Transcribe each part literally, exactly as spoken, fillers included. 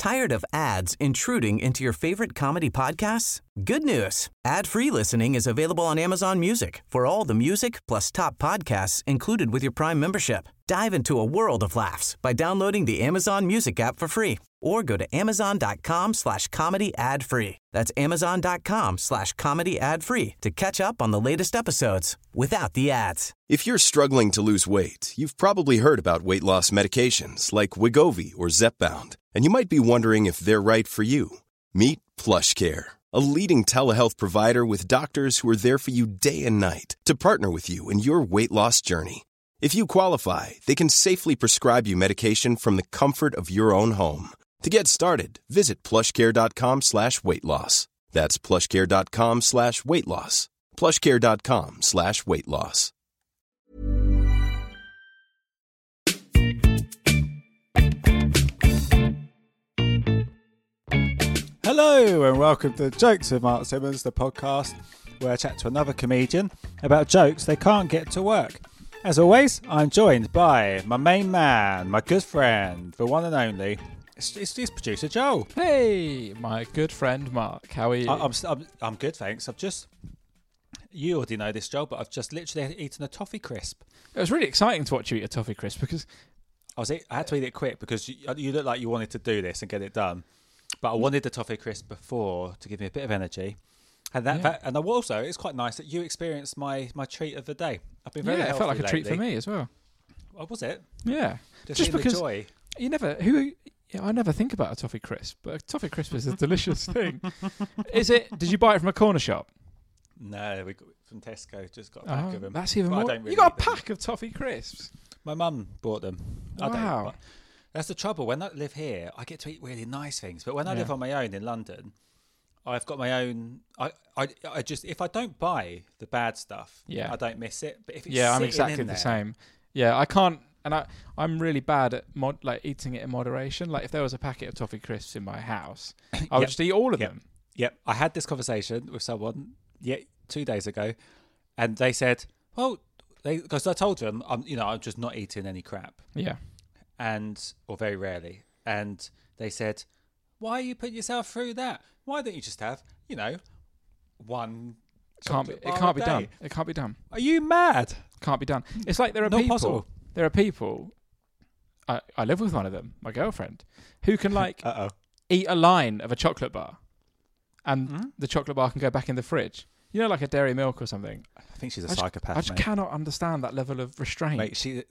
Tired of ads intruding into your favorite comedy podcasts? Good news. Ad-free listening is available on Amazon Music for all the music plus top podcasts included with your Prime membership. Dive into a world of laughs by downloading the Amazon Music app for free or go to amazon.com slash comedy ad free. That's amazon.com slash comedy ad free to catch up on the latest episodes without the ads. If you're struggling to lose weight, you've probably heard about weight loss medications like Wegovy or Zepbound, and you might be wondering if they're right for you. Meet PlushCare, a leading telehealth provider with doctors who are there for you day and night to partner with you in your weight loss journey. If you qualify, they can safely prescribe you medication from the comfort of your own home. To get started, visit plushcare.com slash weight loss. That's plushcare.com slash weight loss. plushcare.com slash weight loss. Hello and welcome to Jokes with Mark Simmons, the podcast where I chat to another comedian about jokes they can't get to work. As always, I'm joined by my main man, my good friend, the one and only, it's, it's, it's producer Joel. Hey, my good friend Mark, how are you? I, I'm, I'm I'm good, thanks. I've just, you already know this, Joel, but I've just literally eaten a toffee crisp. It was really exciting to watch you eat a toffee crisp because I was I had to eat it quick because you, you look like you wanted to do this and get it done, but I wanted the toffee crisp before to give me a bit of energy. And that, yeah. that, and also, it's quite nice that you experienced my, my treat of the day. I've been very yeah, it felt like a lately. treat for me as well. Oh, was it? Yeah, Just, just because the joy. you never who. Yeah, I never think about a toffee crisp, but a toffee crisp is a delicious thing. Is it? Did you buy it from a corner shop? No, we got it from Tesco. Just got a pack Oh, of them. that's even But I more. don't really you got a eat them. pack of toffee crisps. My mum bought them. I don't. Wow. but That's the trouble. When I live here, I get to eat really nice things. But when I Yeah. live on my own in London, I've got my own. I, I, I just if I don't buy the bad stuff, Yeah. I don't miss it. But if it's Yeah, I'm sitting exactly in the there- same. Yeah, I can't, and I, I'm really bad at mod, like eating it in moderation. Like if there was a packet of toffee crisps in my house, I would Yep. just eat all of Yep. them. Yep, I had this conversation with someone, yeah, two days ago, and they said, "Well, they because I told them, I'm, you know, I'm just not eating any crap, Yeah. and or very rarely." And they said, "Why are you putting yourself through that? Why don't you just have, you know, one?" Can't be, chocolate it bar can't a be day?" done. It can't be done. Are you mad? Can't be done. It's like there are Not people. possible. There are people. I, I live with one of them, my girlfriend, who can like Uh oh. eat a line of a chocolate bar, and Hmm? the chocolate bar can go back in the fridge. You know, like a Dairy Milk or something. I think she's a I just- psychopath. I just mate. cannot understand that level of restraint. Mate, she.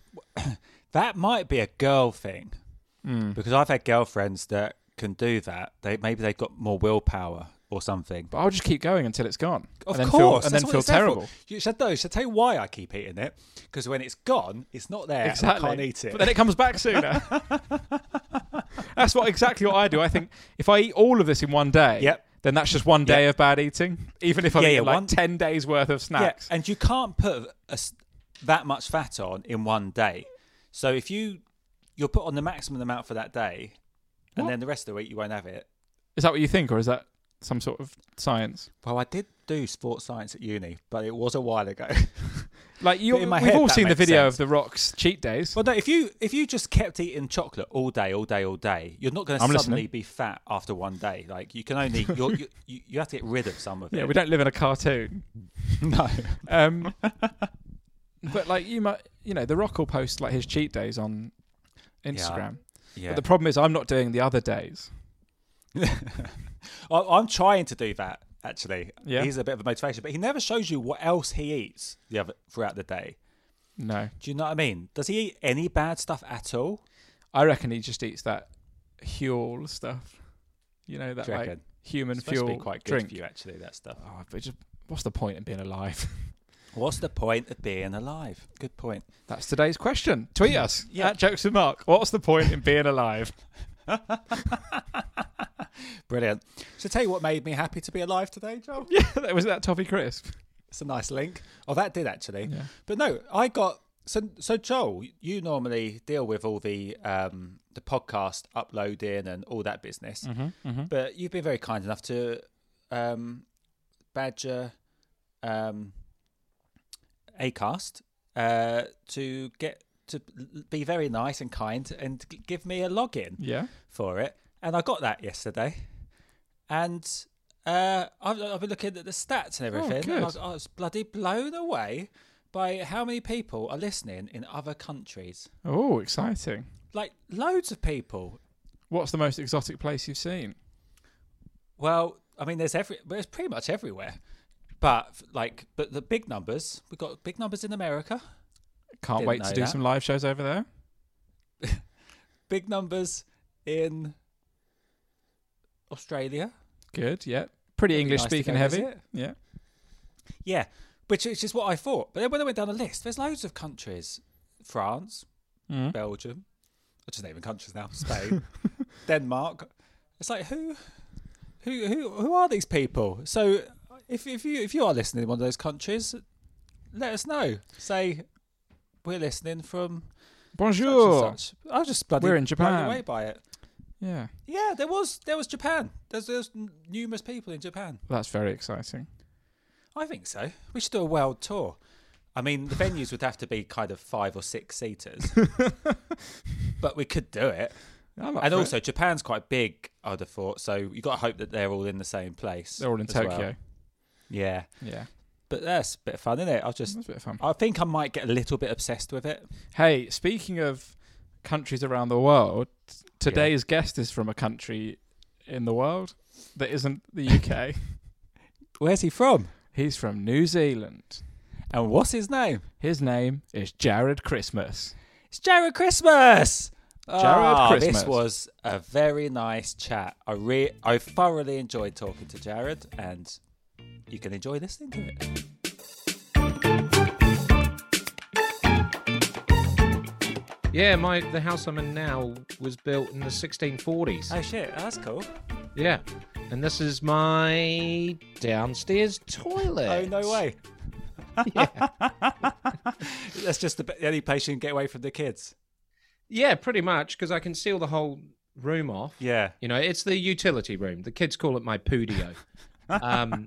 That might be a girl thing Mm. because I've had girlfriends that can do that. They maybe they've got more willpower or something. But I'll just keep going until it's gone. Of and then course, feel, and that's then what feel it's there for. terrible. You should know. Should I tell you why I keep eating it? Because when it's gone, it's not there. Exactly. And I can't eat it. But then it comes back sooner. That's what exactly what I do. I think if I eat all of this in one day, Yep. then that's just one day Yep. of bad eating. Even if I've Yeah, eaten yeah, like one- ten days worth of yeah, snacks. and you can't put a s that much fat on in one day. So if you you'll put on the maximum amount for that day, and What? then the rest of the week you won't have it. Is that what you think, or is that some sort of science? Well, I did do sports science at uni, but it was a while ago. Like you, in my we've head, all that seen the makes video sense. of The Rock's cheat days. Well, no, if you if you just kept eating chocolate all day, all day, all day, you're not going to I'm suddenly listening. be fat after one day. Like you can only you're, you you you have to get rid of some of it. Yeah, we don't live in a cartoon. No. Um, but like you might, you know, The Rock will post like his cheat days on Instagram. Yeah. But the problem is, I'm not doing the other days. I- I'm trying to do that actually. Yeah. He's a bit of a motivation, but he never shows you what else he eats the other throughout the day. No, Do you know what I mean? Does he eat any bad stuff at all? I reckon he just eats that Huel stuff. You know that Do you like reckon? human It's supposed fuel to be quite good drink. for you actually. That stuff. Oh, but just what's the point in being alive? What's the point of being alive? Good point. That's today's question. Tweet us Yeah. at Jokes with Mark. What's the point in being alive? Brilliant. So tell you what made me happy to be alive today, Joel. Yeah, that was that toffee crisp. It's a nice link. Oh, that did actually. Yeah. But no, I got so so Joel. You normally deal with all the um, the podcast uploading and all that business, Mm-hmm, mm-hmm. but you've been very kind enough to um, badger um, Acast uh, to get to be very nice and kind and g- give me a login Yeah. for it. and I got that yesterday. And uh, I've, I've been looking at the stats and everything. good. and I, I was bloody blown away by how many people are listening in other countries. Oh, exciting. Like, loads of people. What's the most exotic place you've seen? Well, I mean, there's every, there's pretty much everywhere. But, like, but the big numbers, we've got big numbers in America. Can't Didn't wait know to do that. some live shows over there. Big numbers in Australia. Good, yeah. Pretty That'd be English nice to speaking go heavy. visit. Yeah. Yeah, which is just what I thought. But then when I went down the list, there's loads of countries. France, Mm. Belgium, I just naming countries now. Spain, Denmark. It's like who, who, who, who are these people? So if if you if you are listening in one of those countries, let us know. Say we're listening from Bonjour. such and such. I was just bloody We're in blown Japan. away by it. Yeah. Yeah, there was there was Japan. There's there's numerous people in Japan. That's very exciting. I think so. We should do a world tour. I mean, the venues would have to be kind of five or six seaters, but we could do it. I'm up And for also, it. Japan's quite big, I'd have thought. So you got to hope that they're all in the same place. They're all in as Tokyo. well. Yeah, Yeah. but that's a bit of fun, isn't it? I just, That's a bit of fun. I think I might get a little bit obsessed with it. Hey, speaking of countries around the world, today's guest is from a country in the world that isn't the U K. Where's he from? He's from New Zealand. And what's his name? His name is Jared Christmas. It's Jared Christmas. Jared Ah, Christmas. This was a very nice chat. I re- I thoroughly enjoyed talking to Jared, and you can enjoy listening to it. Yeah, my the house I'm in now was built in the sixteen forties. Oh shit, that's cool. Yeah, and this is my downstairs toilet. Oh no way. Yeah, That's just the the only place you can get away from the kids. yeah, pretty much because I can seal the whole room off. Yeah. You know, it's the utility room. The kids call it my poodio. um,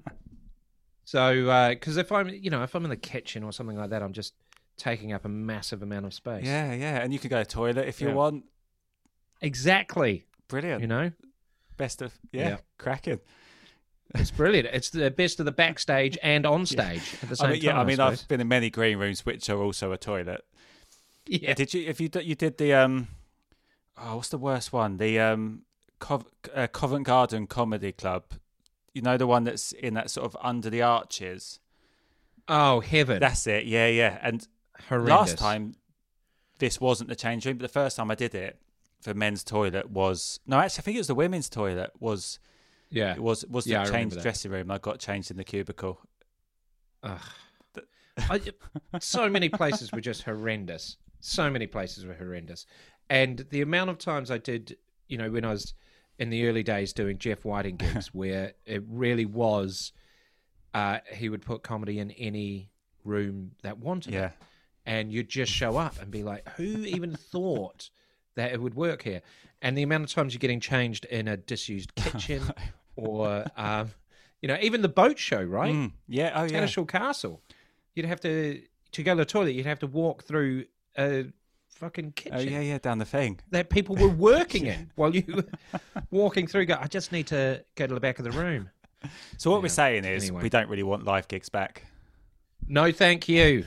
so because if I'm, you know, if I'm in the kitchen or something like that, I'm just taking up a massive amount of space. Yeah, yeah, and you can go to the toilet if you Yeah. want. Exactly. Brilliant. You know, Best of yeah, Yeah. cracking. it's brilliant. It's the best of the backstage and on stage at the same I mean, yeah, time. I mean, suppose. I've been in many green rooms which are also a toilet. yeah. Did you? If you d- you did the um, oh, what's the worst one? The um, Cov- uh, Covent Garden Comedy Club. You know, the one that's in that sort of under the arches. Oh, heaven. That's it. Yeah, yeah. And Horrendous. last time, this wasn't the change room, but the first time I did it for men's toilet was no, actually, I think it was the women's toilet. Was Yeah. it was was the Yeah, I changed remember that. dressing room? I got changed in the cubicle. Ugh. I, so many places were just horrendous. So many places were horrendous. And the amount of times I did, you know, when I was in the early days doing Jeff Whiting gigs, where it really was, uh, he would put comedy in any room that wanted Yeah. it. And you'd just show up and be like, who even thought that it would work here? And the amount of times you're getting changed in a disused kitchen or, um, you know, even the boat show, right? Mm, yeah. Oh yeah. Tattershall Castle. You'd have to, to go to the toilet, you'd have to walk through a fucking kitchen Oh yeah, yeah. Down the thing. that people were working in while you were walking through. Go, I just need to go to the back of the room. So what Yeah. we're saying is Anyway. we don't really want live gigs back. No, thank you.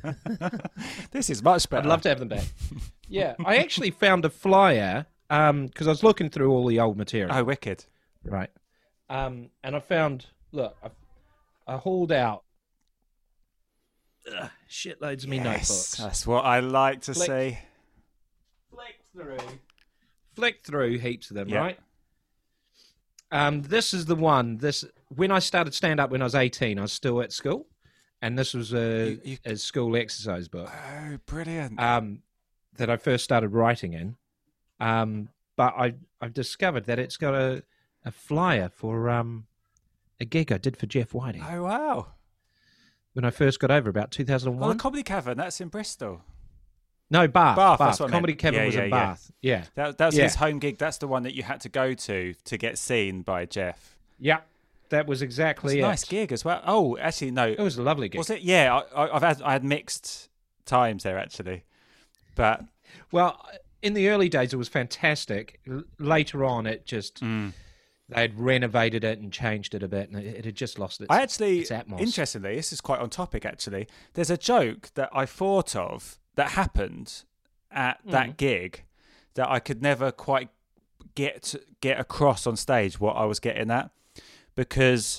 This is much better. I'd love to have them back. Yeah, I actually found a flyer because I was looking through all the old material. Oh, wicked. Right. Um, and I found, look, I, I hauled out ugh, shitloads of me Yes, notebooks. that's what I like to Flick. see. Flick through. Flick through heaps of them, Yeah. right? Um, this is the one. This when I started stand up when I was eighteen, I was still at school, and this was a, You- you- a school exercise book Oh, brilliant. um, that I first started writing in. Um, but I I've discovered that it's got a, a flyer for um, a gig I did for Jeff Whiting oh, wow. when I first got over about two thousand Oh, the one. Comedy Cavern, that's in Bristol. no, Bath. Bath, Bath. that's what I meant. Comedy Cavern Yeah, was yeah, in yeah. Bath. Yeah. That, that's Yeah. his home gig. That's the one that you had to go to to get seen by Jeff. Yeah. That was It was exactly a it. nice gig as well. Oh, actually, no. It was a lovely gig. Was it? Yeah, I, I- I've had I had mixed times there actually, but Well, in the early days, it was fantastic. L- later on, it just Mm. they'd renovated it and changed it a bit, and it, it had just lost its. I actually, its atmos. interestingly, this is quite on topic. Actually, there's a joke that I thought of that happened at that Mm. gig that I could never quite get get across on stage what I was getting at, because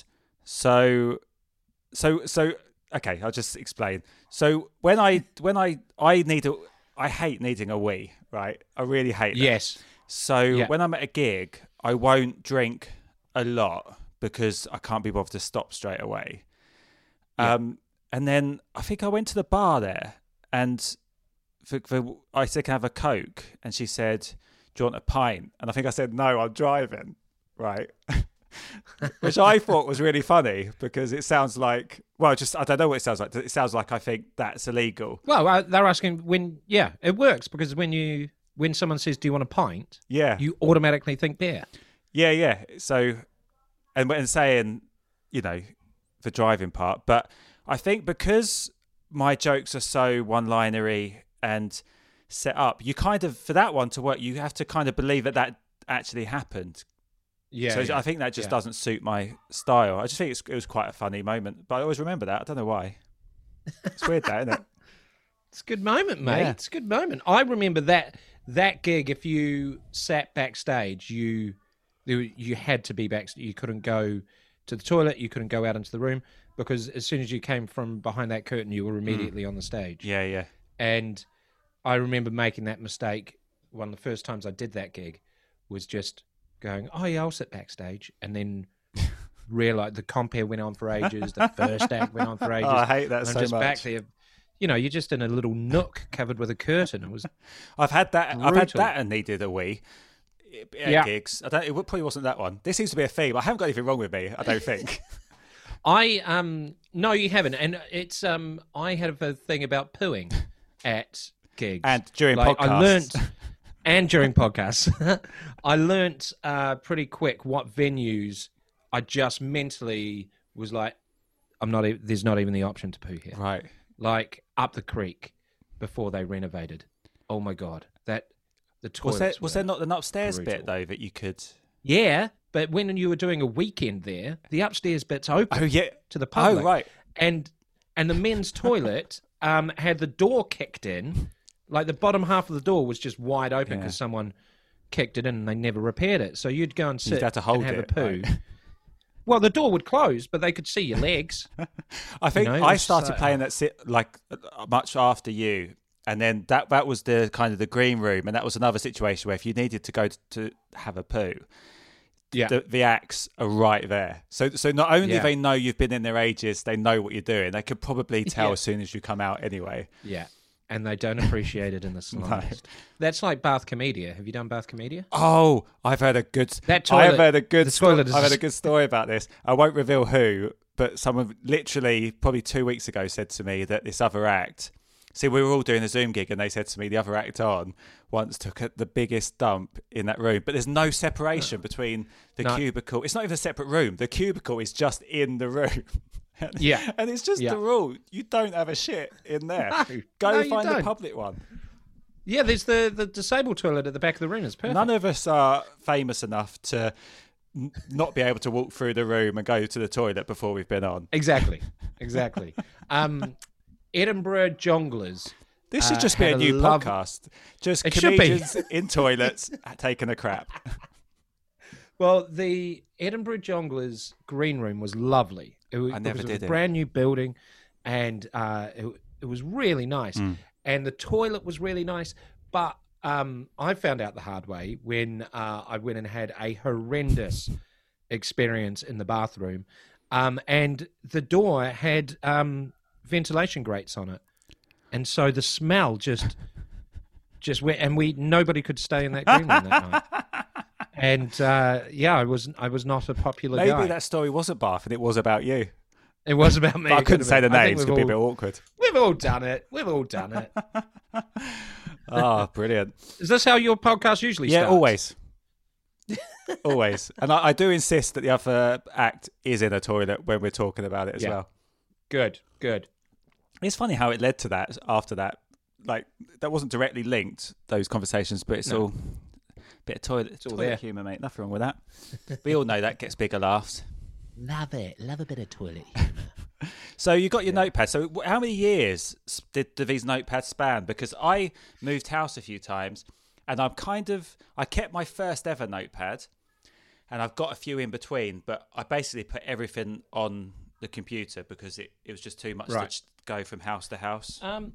so so so okay, I'll just explain. So when I when I I need a I hate needing a wee, right? I really hate that. Yes. So Yeah. when I'm at a gig, I won't drink a lot because I can't be bothered to stop straight away. Yeah. Um, and then I think I went to the bar there, and for, for, I said, "Can I have a Coke?" And she said, "Do you want a pint?" And I think I said, "No, I'm driving." Right. Which I thought was really funny because it sounds like, well, just I don't know what it sounds like. It sounds like I think that's illegal. Well, uh, they're asking when. Yeah, it works because when you when someone says, "Do you want a pint?" Yeah. you automatically think beer. Yeah, yeah. So, and when saying, you know, the driving part, but I think because my jokes are so one-linery and set up, you kind of, for that one to work, you have to kind of believe that that actually happened. Yeah. so yeah. I think that just yeah. doesn't suit my style. I just think it's, it was quite a funny moment, but I always remember that. I don't know why. It's weird, that, isn't it? It's a good moment, mate. Yeah. It's a good moment. I remember that that gig. If you sat backstage, you you you had to be backstage. You couldn't go to the toilet. You couldn't go out into the room because as soon as you came from behind that curtain, you were immediately mm. on the stage. Yeah, yeah. And I remember making that mistake. One of the first times I did that gig was just going, "Oh yeah, I'll sit backstage," and then realised the compare went on for ages. The first act went on for ages. Oh, I hate that and so I'm just much. back there. You know, you're just in a little nook covered with a curtain. It was. I've had that. Brutal. I've had that and needed a wee at Yeah. gigs. I don't. It probably wasn't that one. This seems to be a theme. I haven't got anything wrong with me. I don't think. I um no, you haven't, and it's um I had a thing about pooing at gigs And during Like, podcasts. I learnt, and during podcasts, I learnt uh, pretty quick what venues I just mentally was like, I'm not. e- There's not even the option to poo here. Right. Like up the creek before they renovated. Oh my god, that the Was toilets. there was were- there not an upstairs brutal. bit though that you could? Yeah, but when you were doing a weekend there, the upstairs bit's open. Oh yeah. To the public. Oh right. And and the men's toilet um, had the door kicked in, like the bottom half of the door was just wide open Yeah. because someone kicked it in and they never repaired it. So you'd go and sit You'd have to hold and have it, a poo. right. Well, the door would close, but they could see your legs. I think know, it I was started so- playing that sit like uh, much after you, and then that that was the kind of the green room, and that was another situation where if you needed to go to, to have a poo, Yeah. the, the acts are right there. So so not only Yeah. they know you've been in there ages, they know what you're doing. They could probably tell Yeah. as soon as you come out anyway. Yeah. And they don't appreciate it in the slightest. That's like Bath Comedia. Have you done Bath Comedia? Oh, I've heard a good. That I have toilet- heard a good. the sto- toilet is- I've heard a good story about this. I won't reveal who, but someone literally probably two weeks ago said to me that this other act. See, we were all doing a Zoom gig, and they said to me the other act on once took a, the biggest dump in that room, but there's no separation between the No. cubicle. It's not even a separate room. The cubicle is just in the room. Yeah. And it's just Yeah. the rule. You don't have a shit in there. No. Go No, you find the don't. public one. Yeah, there's the, the disabled toilet at the back of the room. It's perfect. None of us are famous enough to n- not be able to walk through the room and go to the toilet before we've been on. Exactly. Exactly. um, Edinburgh Jongleurs. This should Uh, just be a had a new lov- podcast. Just It should be. comedians in toilets taking a crap. Well, the Edinburgh Jongleurs green room was lovely. It was, I never it was did a it. brand new building, and uh, it, it was really nice. Mm. And the toilet was really nice. But um, I found out the hard way when uh, I went and had a horrendous experience in the bathroom. Um, and the door had um, ventilation grates on it. And so the smell just just went, and we nobody could stay in that green room that night. And uh, yeah, I was I was not a popular Maybe guy. that story wasn't Bath and it was about you. It was about me. But I It couldn't could say have the been. I think names. It we've could be a bit all- awkward. We've all done it. We've all done it. Oh, brilliant. Is this how your podcast usually Yeah, starts? always. Always. And I, I do insist that the other act is in a toilet when we're talking about it as Yeah. well. Good, good. It's funny how it led to that after that like that wasn't directly linked, those conversations, but it's No. all a bit of toilet, It's all toilet there. humour, mate. Nothing wrong with that. We all know that gets bigger laughs. Love it. Love a bit of toilet humour. So you got your notepad. So wh- how many years s- did, did these notepads span? Because I moved house a few times, and I'm kind of I kept my first ever notepad, and I've got a few in between. But I basically put everything on the computer because it, it was just too much Right. to ch- go from house to house. Um,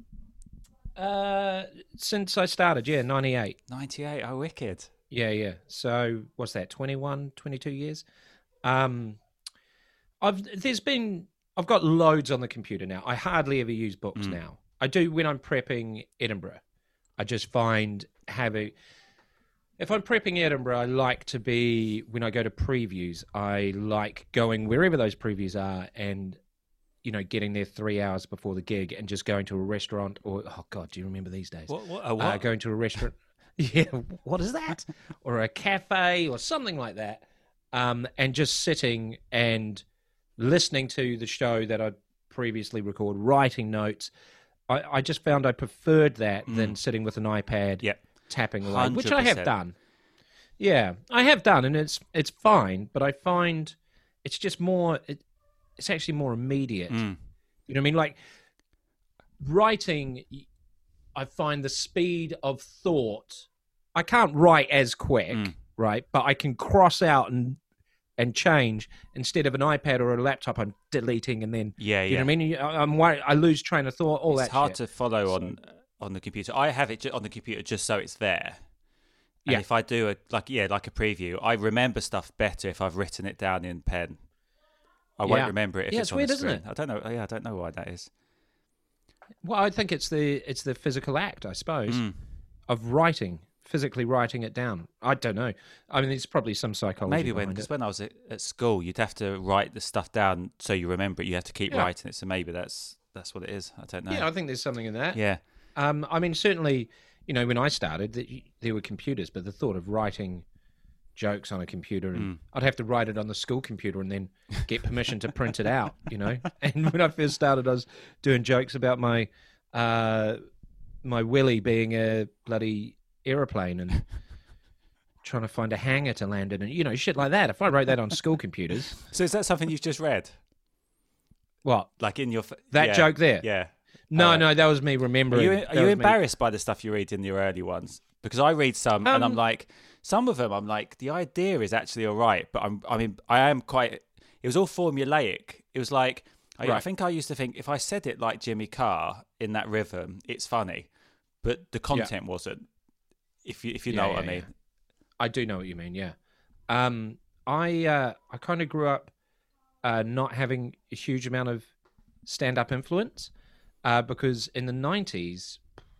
uh, since I started, yeah, ninety-eight. ninety-eight. Oh, wicked. Yeah, yeah. So what's that? twenty-one, twenty-two years. Um, I've there's been I've got loads on the computer now. I hardly ever use books Mm. now. I do when I'm prepping Edinburgh. I just find having if I'm prepping Edinburgh, I like to be when I go to previews. I like going wherever those previews are and you know getting there three hours before the gig and just going to a restaurant or oh god, do you remember these days? What? What? A what? Uh, going to a restaurant. Yeah, what is that? Or a cafe or something like that. Um, and just sitting and listening to the show that I'd previously recorded, writing notes. I, I just found I preferred that than sitting with an iPad Yep. tapping away, which I have one hundred percent. done. Yeah, I have done, and it's it's fine, but I find it's just more, it, it's actually more immediate. Mm. You know what I mean? Like, writing, I find the speed of thought, I can't write as quick, Mm. right? But I can cross out and and change instead of an iPad or a laptop. I'm deleting and then Yeah, you yeah. know what I mean. I- I'm worried, I lose train of thought. All It's that. hard shit. to follow on on the computer. I have it ju- on the computer just so it's there. And Yeah. if I do a like yeah like a preview, I remember stuff better if I've written it down in pen. I won't Yeah. remember it if Yeah, it's, it's on weird, the isn't screen. it? I don't know. Yeah, I don't know why that is. Well, I think it's the it's the physical act, I suppose, Mm. of writing, physically writing it down. I don't know. I mean, there's probably some psychology. Maybe when behind because it. when I was at, at school, you'd have to write the stuff down so you remember it. You have to keep Yeah. writing it. So maybe that's that's what it is. I don't know. Yeah, I think there's something in that. Yeah. Um, I mean, certainly, you know, when I started, th- there were computers, but the thought of writing jokes on a computer, and Mm. I'd have to write it on the school computer and then get permission to print it out, you know. And when I first started, I was doing jokes about my uh, my willy being a bloody aeroplane and trying to find a hangar to land in, and you know, shit like that. If I wrote that on school computers, So is that something you've just read? what? Like in your f- That yeah. joke there? Yeah. No, Uh, no, that was me Are remembering. you, That are you was me- embarrassed by the stuff you read in your early ones? Because I read some and I'm Um, like, some of them I'm like, the idea is actually all right, but I'm, I mean, I am quite. It was all formulaic. It was like, I, I Right. think I used to think if I said it like Jimmy Carr in that rhythm, it's funny, but the content wasn't. If you if you Yeah, know what yeah, I mean. yeah. I do know what you mean. Yeah, um, I uh, I kind of grew up uh, not having a huge amount of stand-up influence uh, because in the nineties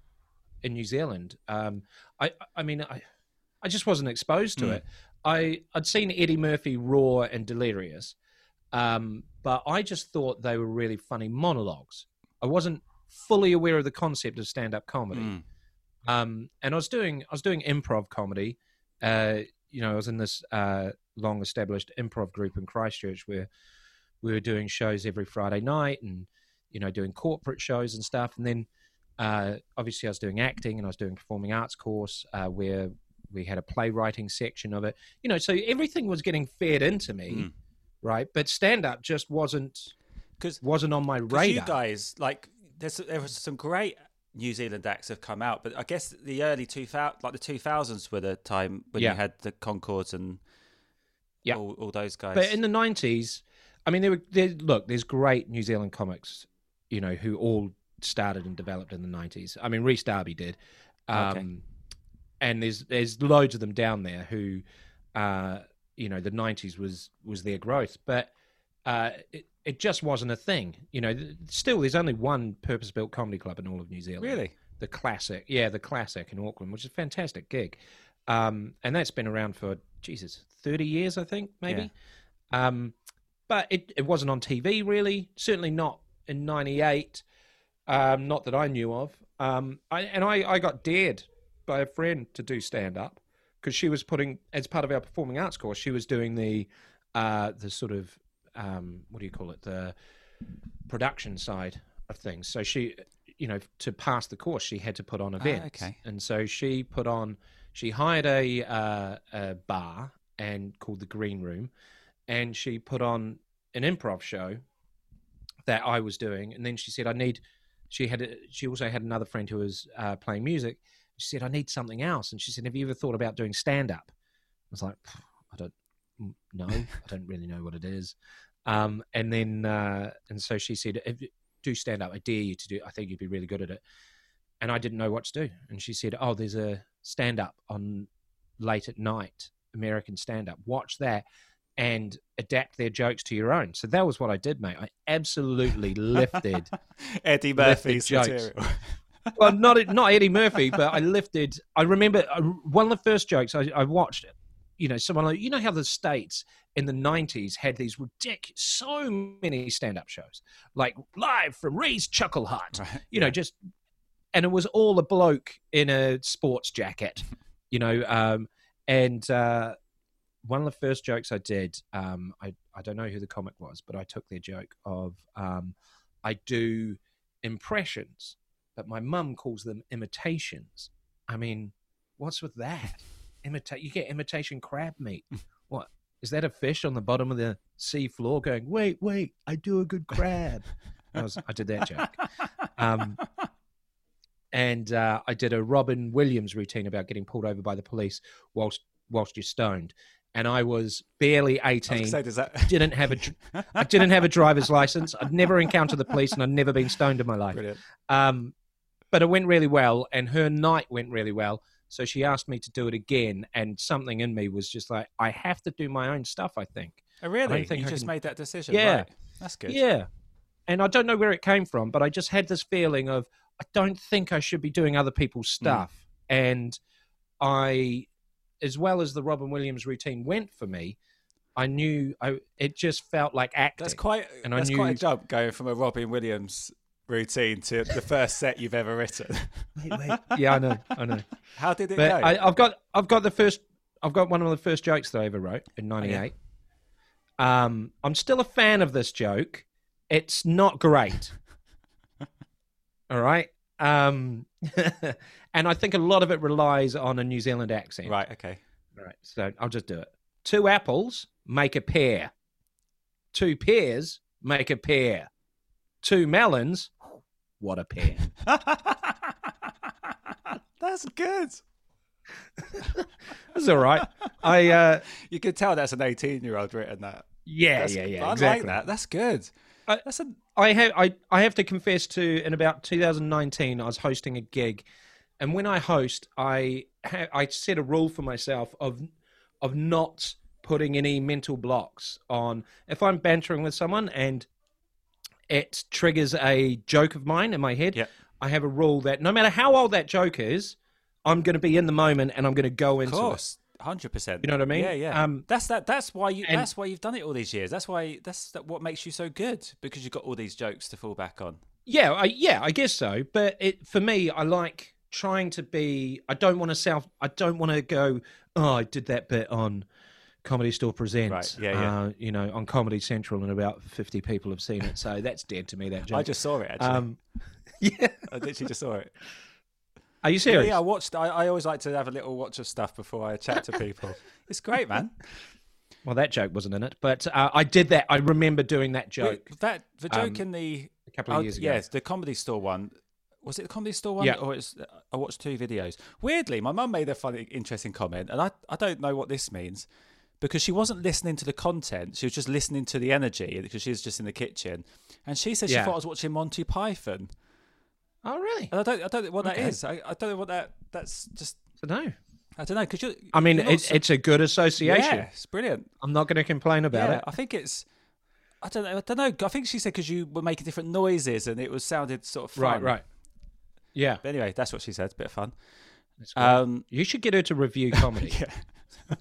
in New Zealand, um, I I mean I I just wasn't exposed to Mm. it. I I'd seen Eddie Murphy, Raw, and Delirious, um, but I just thought they were really funny monologues. I wasn't fully aware of the concept of stand-up comedy. Mm. Um, and I was doing I was doing improv comedy. Uh, you know, I was in this uh, long-established improv group in Christchurch where we were doing shows every Friday night, and you know, doing corporate shows and stuff. And then, uh, obviously, I was doing acting, and I was doing performing arts course uh, where we had a playwriting section of it. You know, so everything was getting fed into me, Mm. right? But stand-up just wasn't Because wasn't on my you radar. guys like, there's there was some great New Zealand acts have come out, but I guess the early two thousand, like the two thousands, were the time when Yeah. you had the Concords and Yeah. all, all those guys. But in the nineties, I mean, there were there, look. There's great New Zealand comics, you know, who all started and developed in the nineties. I mean, Rhys Darby did, um, Okay. and there's there's loads of them down there who, uh, you know, the nineties was was their growth, but uh, it it just wasn't a thing. You know, th- still there's only one purpose-built comedy club in all of New Zealand. Really? The Classic, yeah, the Classic in Auckland, which is a fantastic gig, um, and that's been around for Jesus thirty years, I think, maybe. Um, but it, it wasn't on T V really. Certainly not in ninety-eight. Um, not that I knew of. Um, I, and I, I got dared by a friend to do stand up because she was putting, as part of our performing arts course, she was doing the uh, the sort of um, what do you call it, the production side of things. So she you know, to pass the course, she had to put on events. Ah, okay. And so she put on, she hired a, uh, a bar and called the Green Room, and she put on an improv show that I was doing. And then she said, I need, she had, a, she also had another friend who was uh, playing music. She said, I need something else. And she said, have you ever thought about doing stand-up? I was like, I don't know. I don't really know what it is. Um, and then, uh, and so she said, if, do stand-up. I dare you to do, I think you'd be really good at it. And I didn't know what to do. And she said, oh, there's a stand-up on late at night, American stand-up. Watch that and adapt their jokes to your own. So that was what I did, mate. I absolutely lifted Eddie Murphy's lifted material. jokes. Well, not not Eddie Murphy, but I lifted. I remember uh, one of the first jokes I, I watched. You know, someone like, you know how the States in the nineties had these ridiculous, so many stand-up shows, like live from Ree's Chuckle Hut. Right, you yeah. know, just and it was all a bloke in a sports jacket. You know, um, and uh, one of the first jokes I did, um, I I don't know who the comic was, but I took their joke of um, I do impressions. But my mum calls them imitations. I mean, what's with that? Imitate? You get imitation crab meat. What? Is that a fish on the bottom of the sea floor going, wait, wait, I do a good crab? I, was, I did that joke. Um, and uh, I did a Robin Williams routine about getting pulled over by the police whilst whilst you're stoned. And I was barely eighteen. I was gonna say, does that... Didn't have a, I didn't have a driver's license. I'd never encountered the police, and I'd never been stoned in my life. Brilliant. Um, but it went really well, and her night went really well. So she asked me to do it again, and something in me was just like, I have to do my own stuff, I think. Oh, really? I don't think you I just can- made that decision? Yeah. Right. That's good. Yeah. And I don't know where it came from, but I just had this feeling of, I don't think I should be doing other people's stuff. And I, as well as the Robin Williams routine went for me, I knew I, it just felt like acting. That's quite, And I that's knew- quite a jump going from a Robin Williams routine to the first set you've ever written. Wait, wait. Yeah, I know, I know. How did it But go? I, I've got, I've got the first, I've got one of the first jokes that I ever wrote in ninety-eight. Um, I'm still a fan of this joke. It's not great. All right. Um, and I think a lot of it relies on a New Zealand accent. Right, okay. All right. So I'll just do it. Two apples make a pear. Two pears make a pear. Two melons. What a pair. That's good. That's all right. I, uh, You could tell that's an eighteen-year-old written that. yeah, That's, yeah, yeah. I exactly. like that. That's good. I- That's a... I have I, I have to confess to in about two thousand nineteen I was hosting a gig, and when I host I ha- I set a rule for myself of of not putting any mental blocks on if I'm bantering with someone and it triggers a joke of mine in my head. Yeah. I have a rule that no matter how old that joke is, I'm going to be in the moment and I'm going to go Of into course. Hundred percent. You know what I mean? Yeah, yeah. Um, that's that. That's why you. and- That's why you've done it all these years. That's why. That's that, what makes you so good because you've got all these jokes to fall back on. Yeah, I, yeah, I guess so. But it, for me, I like trying to be. I don't want to self. I don't want to go. Oh, I did that bit on Comedy Store Presents. Right, yeah, yeah. Uh, you know, on Comedy Central, and about fifty people have seen it. So that's dead to me. That joke. I just saw it. Actually, Um, yeah. I literally just saw it. Are you Yeah, serious? yeah, I watched. I, I always like to have a little watch of stuff before I chat to people. It's great, man. Well, that joke wasn't in it, but uh, I did that. I remember doing that joke Wait, that the joke um, in the a couple of oh, years ago. yes, the Comedy Store one. Was it the Comedy Store one? Yeah. Or it's, I watched two videos. Weirdly, my mum made a funny, interesting comment, and I, I don't know what this means because she wasn't listening to the content. She was just listening to the energy because she was just in the kitchen. And she said she Yeah. thought I was watching Monty Python. Oh, really? And I don't, I don't know what that Okay. is. I, I don't know what that, that's just, No. I don't know. Cause you I mean, you're not it, so- it's a good association. Yeah, it's brilliant. I'm not going to complain about Yeah, it. I think it's, I don't know. I don't know. I think she said because you were making different noises and it was sounded sort of fun. Right, right. Yeah. But anyway, that's what she said. Bit of fun. That's good. Um, You should get her to review comedy. yeah.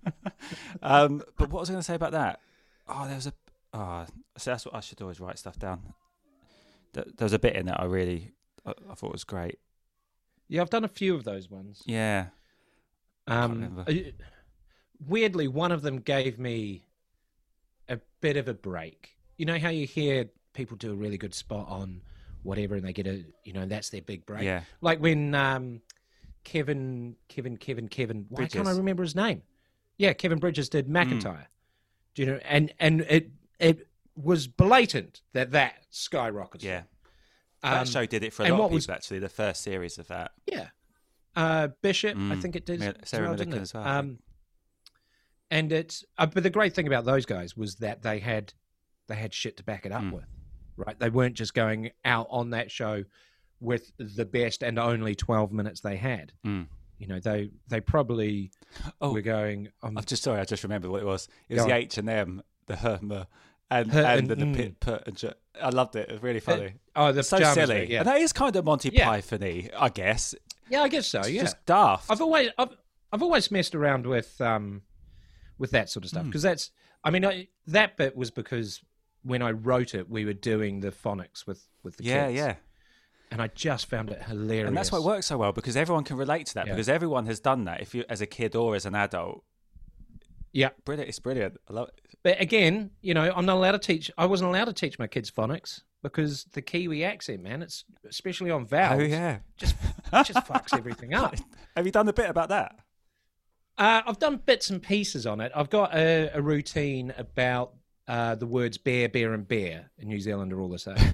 um, but what was I going to say about that? Oh, there was a. Oh, so that's what I should always write stuff down. There, there was a bit in that I really, I, I thought was great. Yeah, I've done a few of those ones. Yeah. Um, remember. uh, weirdly, one of them gave me a bit of a break. You know how you hear people do a really good spot on whatever, and they get a, you know, that's their big break. Yeah. Like when um, Kevin, Kevin, Kevin, Kevin, why Bridges. can't I remember his name? Yeah, Kevin Bridges did McIntyre. Do you know? And and it it was blatant that that skyrockets. Yeah. Um, That show did it for a and lot what of people, was- actually, the first series of that. Yeah. Uh, Bishop, I Mm. think it did. Mil- as Sarah well, didn't Millican it? as well, I think. Um, and it's uh, but the great thing about those guys was that they had they had shit to back it up Mm. with, right? They weren't just going out on that show with the best and only twelve minutes they had. Mm. You know, they they probably Oh, were going. Um, I'm just sorry, I just remembered what it was. It was Go the on. H and M, the Herma, and, Her- and the, and- the pit, put, and ju- I loved it. It was really funny. oh, the It's so pajamas silly. bit, yeah, And that is kind of Monty Yeah. Python-y, I guess. yeah, I guess so. It's Yeah, just daft. I've always I've I've always messed around with um with that sort of Hmm. stuff because that's I mean I, that bit was because when I wrote it we were doing the phonics with with the yeah, kids. yeah. And I just found it hilarious. And that's why it works so well, because everyone can relate to that, Yeah. because everyone has done that, if you as a kid or as an adult. Yeah. Brilliant. It's brilliant. I love it. But again, you know, I'm not allowed to teach. I wasn't allowed to teach my kids phonics because the Kiwi accent, man, it's especially on vowels. Oh, yeah. just just fucks everything up. Have you done a bit about that? Uh, I've done bits and pieces on it. I've got a, a routine about uh, the words bear, bear, and bear. In New Zealand are all the same.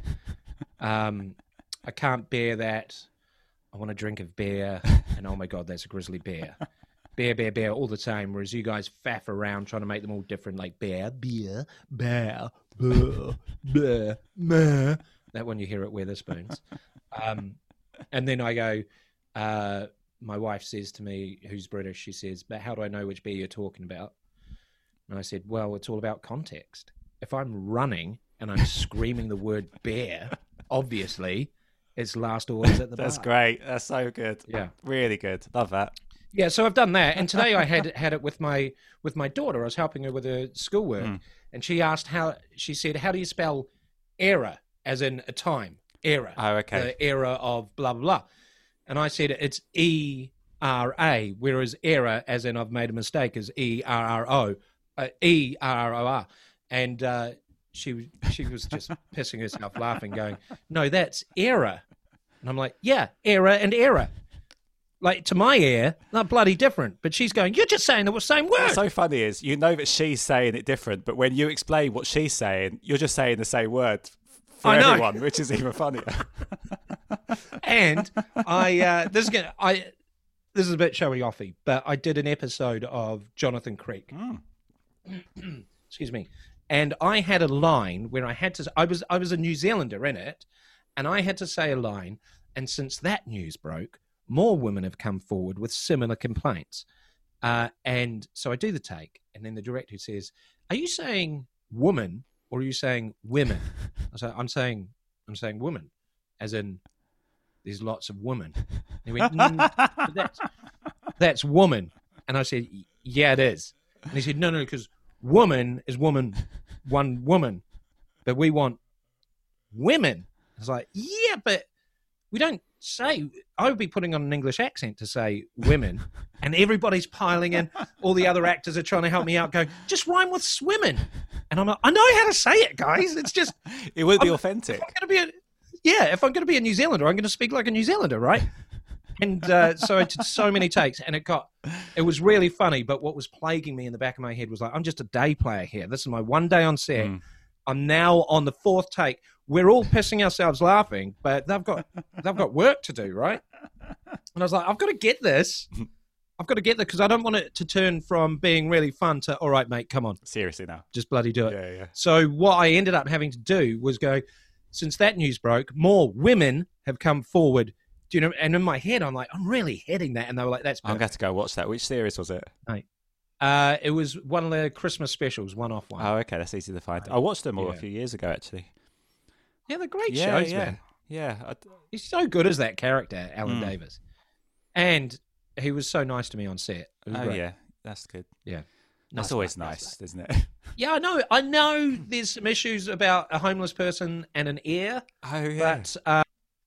um, I can't bear that. I want a drink of beer, and oh my god, that's a grizzly bear. Bear, bear, bear, all the time. Whereas you guys faff around trying to make them all different, like bear, beer, bear, bear, bear, bear. That one you hear at Weatherspoons. Um, and then I go. Uh, my wife says to me, who's British, she says, "But how do I know which beer you're talking about?" And I said, "Well, it's all about context. If I'm running and I'm screaming the word bear, obviously." It's last orders at the That's bar. great. That's so good. Yeah. Really good. Love that. Yeah, so I've done that, and today I had had it with my with my daughter. I was helping her with her schoolwork, Mm. and she asked how. She said, "How do you spell era, as in a time era? Oh, okay. The era of blah blah blah." And I said it's E R A, whereas era, as in I've made a mistake, is E R R O, uh, E R R O R, and uh, she she was just pissing herself laughing, going, "No, that's era." And I'm like, "Yeah, era and era." Like, to my ear, they're bloody different. But she's going, "You're just saying the same word." What's so funny is you know that she's saying it different, but when you explain what she's saying, you're just saying the same word for I know. everyone, which is even funnier. And I, uh, this is gonna, I, this is a bit showy offy, but I did an episode of Jonathan Creek. Mm. Excuse me. And I had a line where I had to, I was, I was a New Zealander in it, and I had to say a line. And since that news broke, more women have come forward with similar complaints. Uh, and so I do the take, and then the director says, "Are you saying woman or are you saying women?" I say, "I'm saying, I'm saying woman, as in there's lots of women." And he went, mm, but that's, that's woman. And I said, "Yeah, it is." And he said, "No, no, because woman is woman, one woman, but we want women." I was like, "Yeah, but we don't say." I would be putting on an English accent to say women, and everybody's piling in. All the other actors are trying to help me out, going, "Just rhyme with swimming." And I'm like, "I know how to say it, guys. It's just It would be I'm- authentic. If I'm going to be a, yeah, if I'm going to be a New Zealander, I'm going to speak like a New Zealander, right?" And uh, so I did so many takes, and it got, it was really funny. But what was plaguing me in the back of my head was like, I'm just a day player here. This is my one day on set. Mm. I'm now on the fourth take. We're all pissing ourselves laughing, but they've got they've got work to do, right? And I was like, I've got to get this. I've got to get this because I don't want it to turn from being really fun to, all right, mate, come on, Seriously now. just bloody do it. Yeah, yeah. So what I ended up having to do was go, since that news broke, more women have come forward. Do you know? And in my head, I'm like, I'm really heading that. And they were like, "That's I'm perfect." going to go watch that. Which series was it? Uh, it was one of the Christmas specials, one off one. Oh, okay. That's easy to find. I watched them all a Yeah. few years ago, actually. yeah, they're great Yeah, shows, yeah. man. Yeah. I, He's so good as that character, Alan Mm. Davis. And he was so nice to me on set. It was oh, great. yeah. That's good. Yeah. That's Nice always bloke, nice, nice isn't it? Yeah, I know. I know there's some issues about a homeless person and an ear, Oh, yeah. but uh,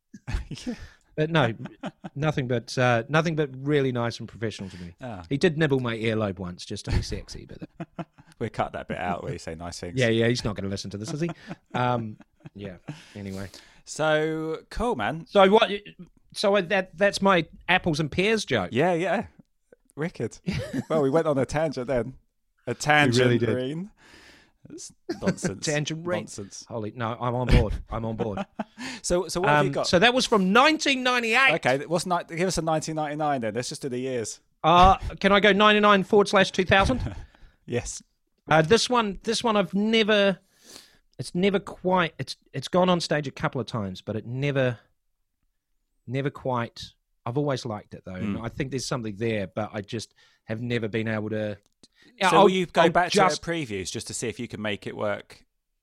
but no, nothing but uh, nothing but really nice and professional to me. Ah, He did nibble my earlobe once just to be sexy, but we'll cut that bit out where you say nice things. yeah, yeah, he's not going to listen to this, is he? Um, yeah. Anyway, So cool, man. So what? So that that's my apples and pears joke. Yeah, yeah. Wicked. Well, we went on a tangent then. A tangent really did. green. It's nonsense. Tangent green. Nonsense. Holy no, I'm on board. I'm on board. So, so what have you Um, got? so that was from nineteen ninety-eight. Okay, what's ni- give us a nineteen ninety-nine then. Let's just do the years. Uh, can I go ninety-nine forward slash two thousand? Yes. Uh, this one, this one, I've never. It's never quite. It's it's gone on stage a couple of times, but it never, never quite. I've always liked it though, and Mm. I think there's something there, but I just have never been able to. So I'll- will you go I'll back just, to the previews just to see if you can make it work?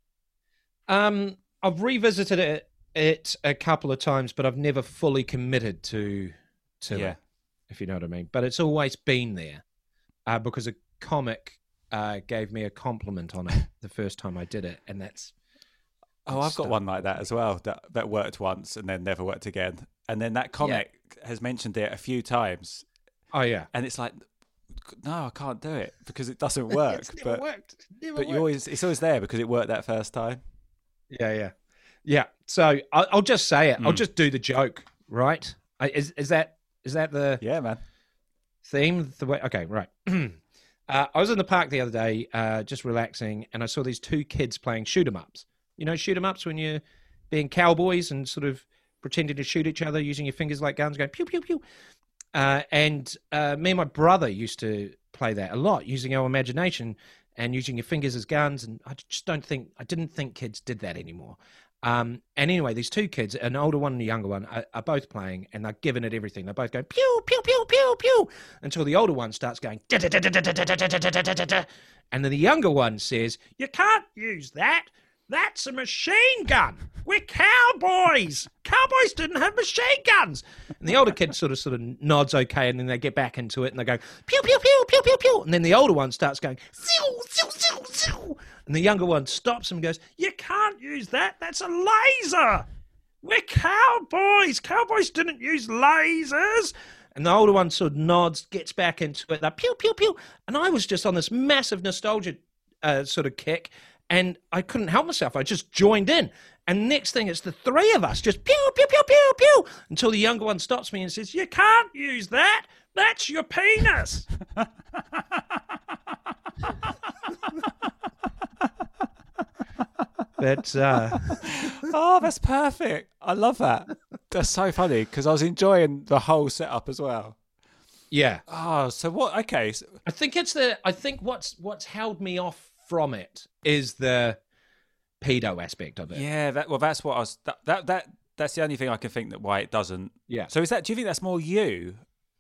Um, I've revisited it, it a couple of times, but I've never fully committed to to Yeah. it, if you know what I mean. But it's always been there, uh, because a comic uh, gave me a compliment on it the first time I did it, and that's Oh, I've got stuff. one like that as well. That that worked once and then never worked again. And then that comic has mentioned it a few times, oh yeah, and it's like, no, I can't do it because it doesn't work. it's never but worked. Never but you worked. always it's always there because it worked that first time. Yeah, yeah, yeah. So I'll, I'll just say it. I'll Mm. just do the joke, right? I, is is that is that the Yeah, man. theme? The way? Okay, right. uh, I was in the park the other day, uh, just relaxing, and I saw these two kids playing shoot 'em ups. You know, shoot 'em ups when you're being cowboys and sort of pretending to shoot each other using your fingers like guns, going pew pew pew. Uh, and uh, me and my brother used to play that a lot, using our imagination and using your fingers as guns. And I just don't think, I didn't think kids did that anymore. Um, and anyway, these two kids, an older one and a younger one, are, are both playing, and they're giving it everything. They're both going pew pew pew pew pew until the older one starts going da da da da da da da da da da da da, and then the younger one says, "You can't use that. That's a machine gun. We're cowboys. Cowboys didn't have machine guns." And the older kid sort of sort of nods okay, and then they get back into it, and they go pew pew pew pew pew pew, and then the older one starts going zew zew zew zew, and the younger one stops him and goes, "You can't use that. That's a laser. We're cowboys. Cowboys didn't use lasers." And the older one sort of nods, gets back into it, like pew pew pew, and I was just on this massive nostalgia uh, sort of kick. And I couldn't help myself. I just joined in. And next thing, it's the three of us just pew, pew, pew, pew, pew, until the younger one stops me and says, "You can't use that. That's your penis." But, uh, Oh, that's perfect. I love that. That's so funny because I was enjoying the whole setup as well. yeah. Oh, so what? Okay. So, I think it's the, I think what's, what's held me off from it is the pedo aspect of it. yeah. That well, that's what I was. That, that that that's the only thing I can think that why it doesn't. Yeah. So is that? Do you think that's more you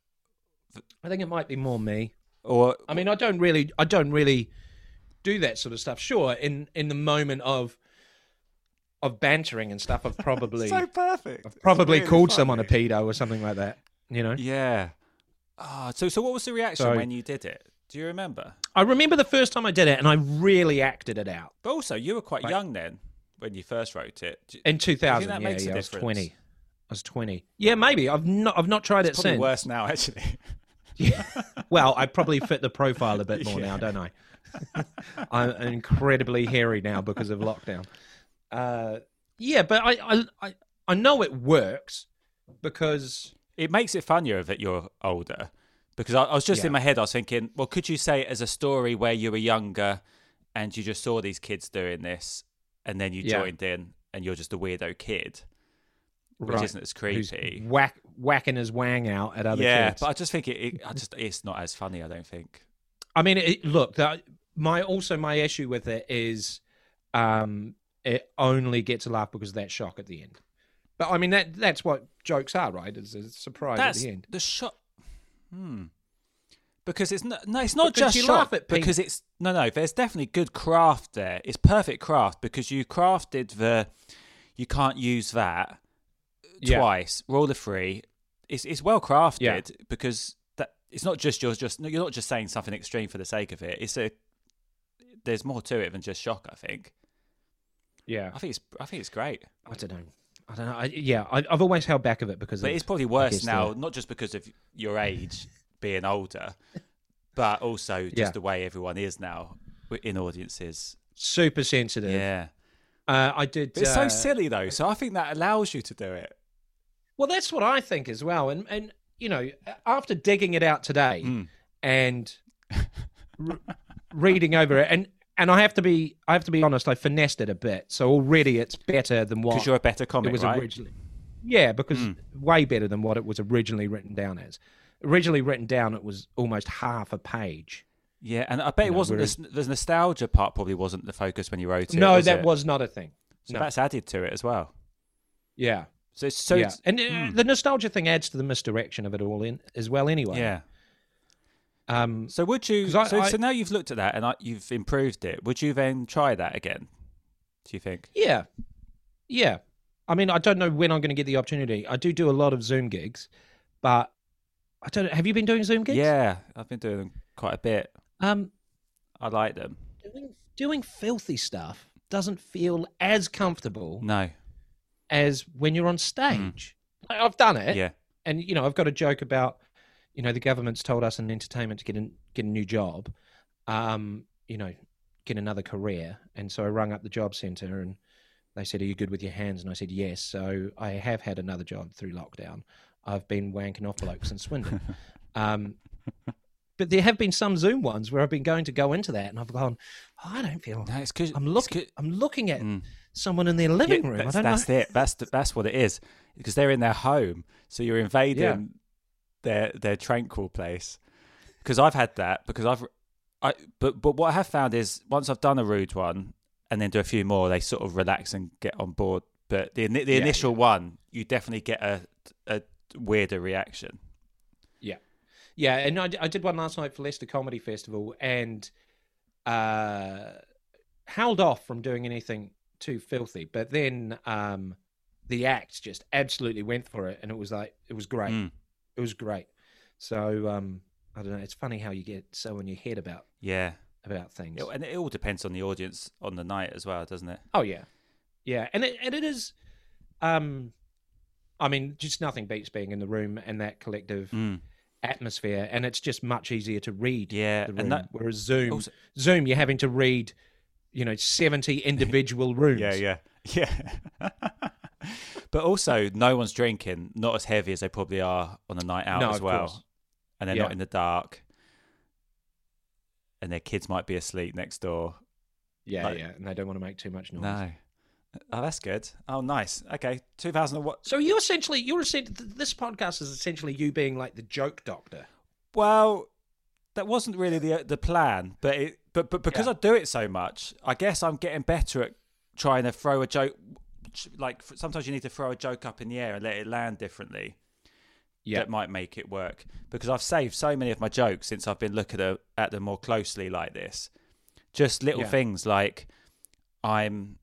I think it might be more me. or? I mean, I don't really, I don't really do that sort of stuff. Sure, in in the moment of of bantering and stuff, I've probably so perfect. I've probably It's really called funny. someone a pedo or something like that. You know, Yeah. Ah, so so what was the reaction So- when you did it? Do you remember? I remember the first time I did it, and I really acted it out But also, you were quite Like- young then when you first wrote it. Do- in two thousand. that Yeah, makes a yeah, I was difference? twenty. I was twenty. Yeah, maybe. I've not, I've not tried It's it probably since. worse now, actually. Yeah. Well, I probably fit the profile a bit more Yeah. now, don't I? I'm incredibly hairy now because of lockdown. Uh, yeah, but I, I, I, I know it works because It makes it funnier that you're older because I, I was just Yeah. in my head. I was thinking, well, could you say it as a story where you were younger and you just saw these kids doing this, and then you Yeah. joined in, and you're just a weirdo kid, which Right. isn't as who's creepy. whack, whacking his wang out at other Yeah, kids. but I just think it, it. I just it's not as funny. I don't think. I mean, it, look, that, my also my issue with it is um, it only gets a laugh because of that shock at the end. But I mean, that that's what jokes are, right? It's a surprise That's at the end. the shot. Hmm. Because it's not. No, it's not Because just you shot. laugh at people. Because it's no, no. There's definitely good craft there. It's perfect craft because you crafted the. You can't use that Yeah. twice. Rule of three. It's it's well crafted Yeah. because that it's not just you're just you're not just saying something extreme for the sake of it. It's a. There's more to it than just shock. I think. Yeah, I think it's. I think it's great. I don't know. I don't know. I, yeah, I, I've always held back of it because But of, it's probably I worse guess now, the- not just because of your age being older, but also just Yeah. the way everyone is now in audiences. super sensitive. Yeah. Uh, I did. But it's uh, so silly though. So I think that allows you to do it. Well, that's what I think as well. And and you know, after digging it out today Mm. and re- reading over it, and and I have to be I have to be honest, I finessed it a bit. So already it's better than what Because you're a better comic, it was right? originally. Yeah, because Mm. way better than what it was originally written down as. Originally written down, it was almost half a page. Yeah, and I bet You it know, wasn't whereas- the, the nostalgia part. Probably wasn't the focus when you wrote it. no, was that it? was not a thing. So no. that's added to it as well. Yeah. So it's so yeah. it's, and uh, mm. the nostalgia thing adds to the misdirection of it all in as well anyway. yeah. Um, So would you? 'Cause I- so, I- so now you've looked at that and I, you've improved it. Would you then try that again? Do you think? yeah. Yeah. I mean, I don't know when I'm going to get the opportunity. I do do a lot of Zoom gigs, but I don't know. Have you been doing Zoom gigs? Yeah, I've been doing them quite a bit. Um, I like them. doing, doing filthy stuff doesn't feel as comfortable No. as when you're on stage. I- I've done it. Yeah. And, you know, I've got a joke about, you know, the government's told us in entertainment to get, in, get a new job, um, you know, get another career. And so I rung up the job centre and they said, are you good with your hands? And I said, yes. So I have had another job through lockdown. I've been wanking off blokes in Swindon. um, but there have been some Zoom ones where I've been going to go into that and I've gone, oh, I don't feel... No, it's because I'm looking, I'm looking at Mm. someone in their living Yeah, room. I that's don't that's know. it. That's the, that's what it is. Because they're in their home, so you're invading Yeah. their their tranquil place. Because I've had that. Because I've, I but but what I have found is once I've done a rude one and then do a few more, they sort of relax and get on board. But the the Yeah, initial yeah. one, you definitely get a a weirder reaction. Yeah, yeah, and I, I did one last night for Leicester Comedy Festival, and uh, held off from doing anything too filthy. But then um, the act just absolutely went for it, and it was like it was great. Mm. It was great. So um, I don't know. It's funny how you get so in your head about Yeah, about things. It- and it all depends on the audience on the night as well, doesn't it? Oh yeah, yeah, and it and it is. Um, I mean, just nothing beats being in the room and that collective Mm. atmosphere, and it's just much easier to read. Yeah, the and room. that- Whereas Zoom, also- Zoom, you're having to read, you know, seventy individual rooms. Yeah, yeah, yeah. But also, no one's drinking, not as heavy as they probably are on a night out No, as of well. course. And they're Yeah. not in the dark. And their kids might be asleep next door. yeah, Like- yeah, and they don't want to make too much noise. No. Oh, that's good. Oh, nice. Okay, two thousand. What? So you essentially, you're essentially, this podcast is essentially you being like the joke doctor. Well, that wasn't really the the plan, but it, but but because Yeah. I do it so much, I guess I'm getting better at trying to throw a joke. Like sometimes you need to throw a joke up in the air and let it land differently. Yeah, That might make it work, because I've saved so many of my jokes since I've been looking at, at them more closely like this. Just little Yeah. things like I'm.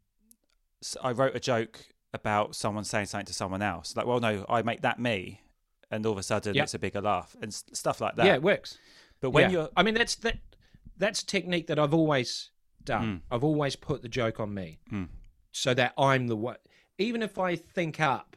I wrote a joke about someone saying something to someone else. Like, well, no, I make that me, and all of a sudden Yep. it's a bigger laugh and s- stuff like that. yeah, it works. But when Yeah. you're, I mean, that's that. That's a technique that I've always done. Mm. I've always put the joke on me, Mm. so that I'm the one. Even if I think up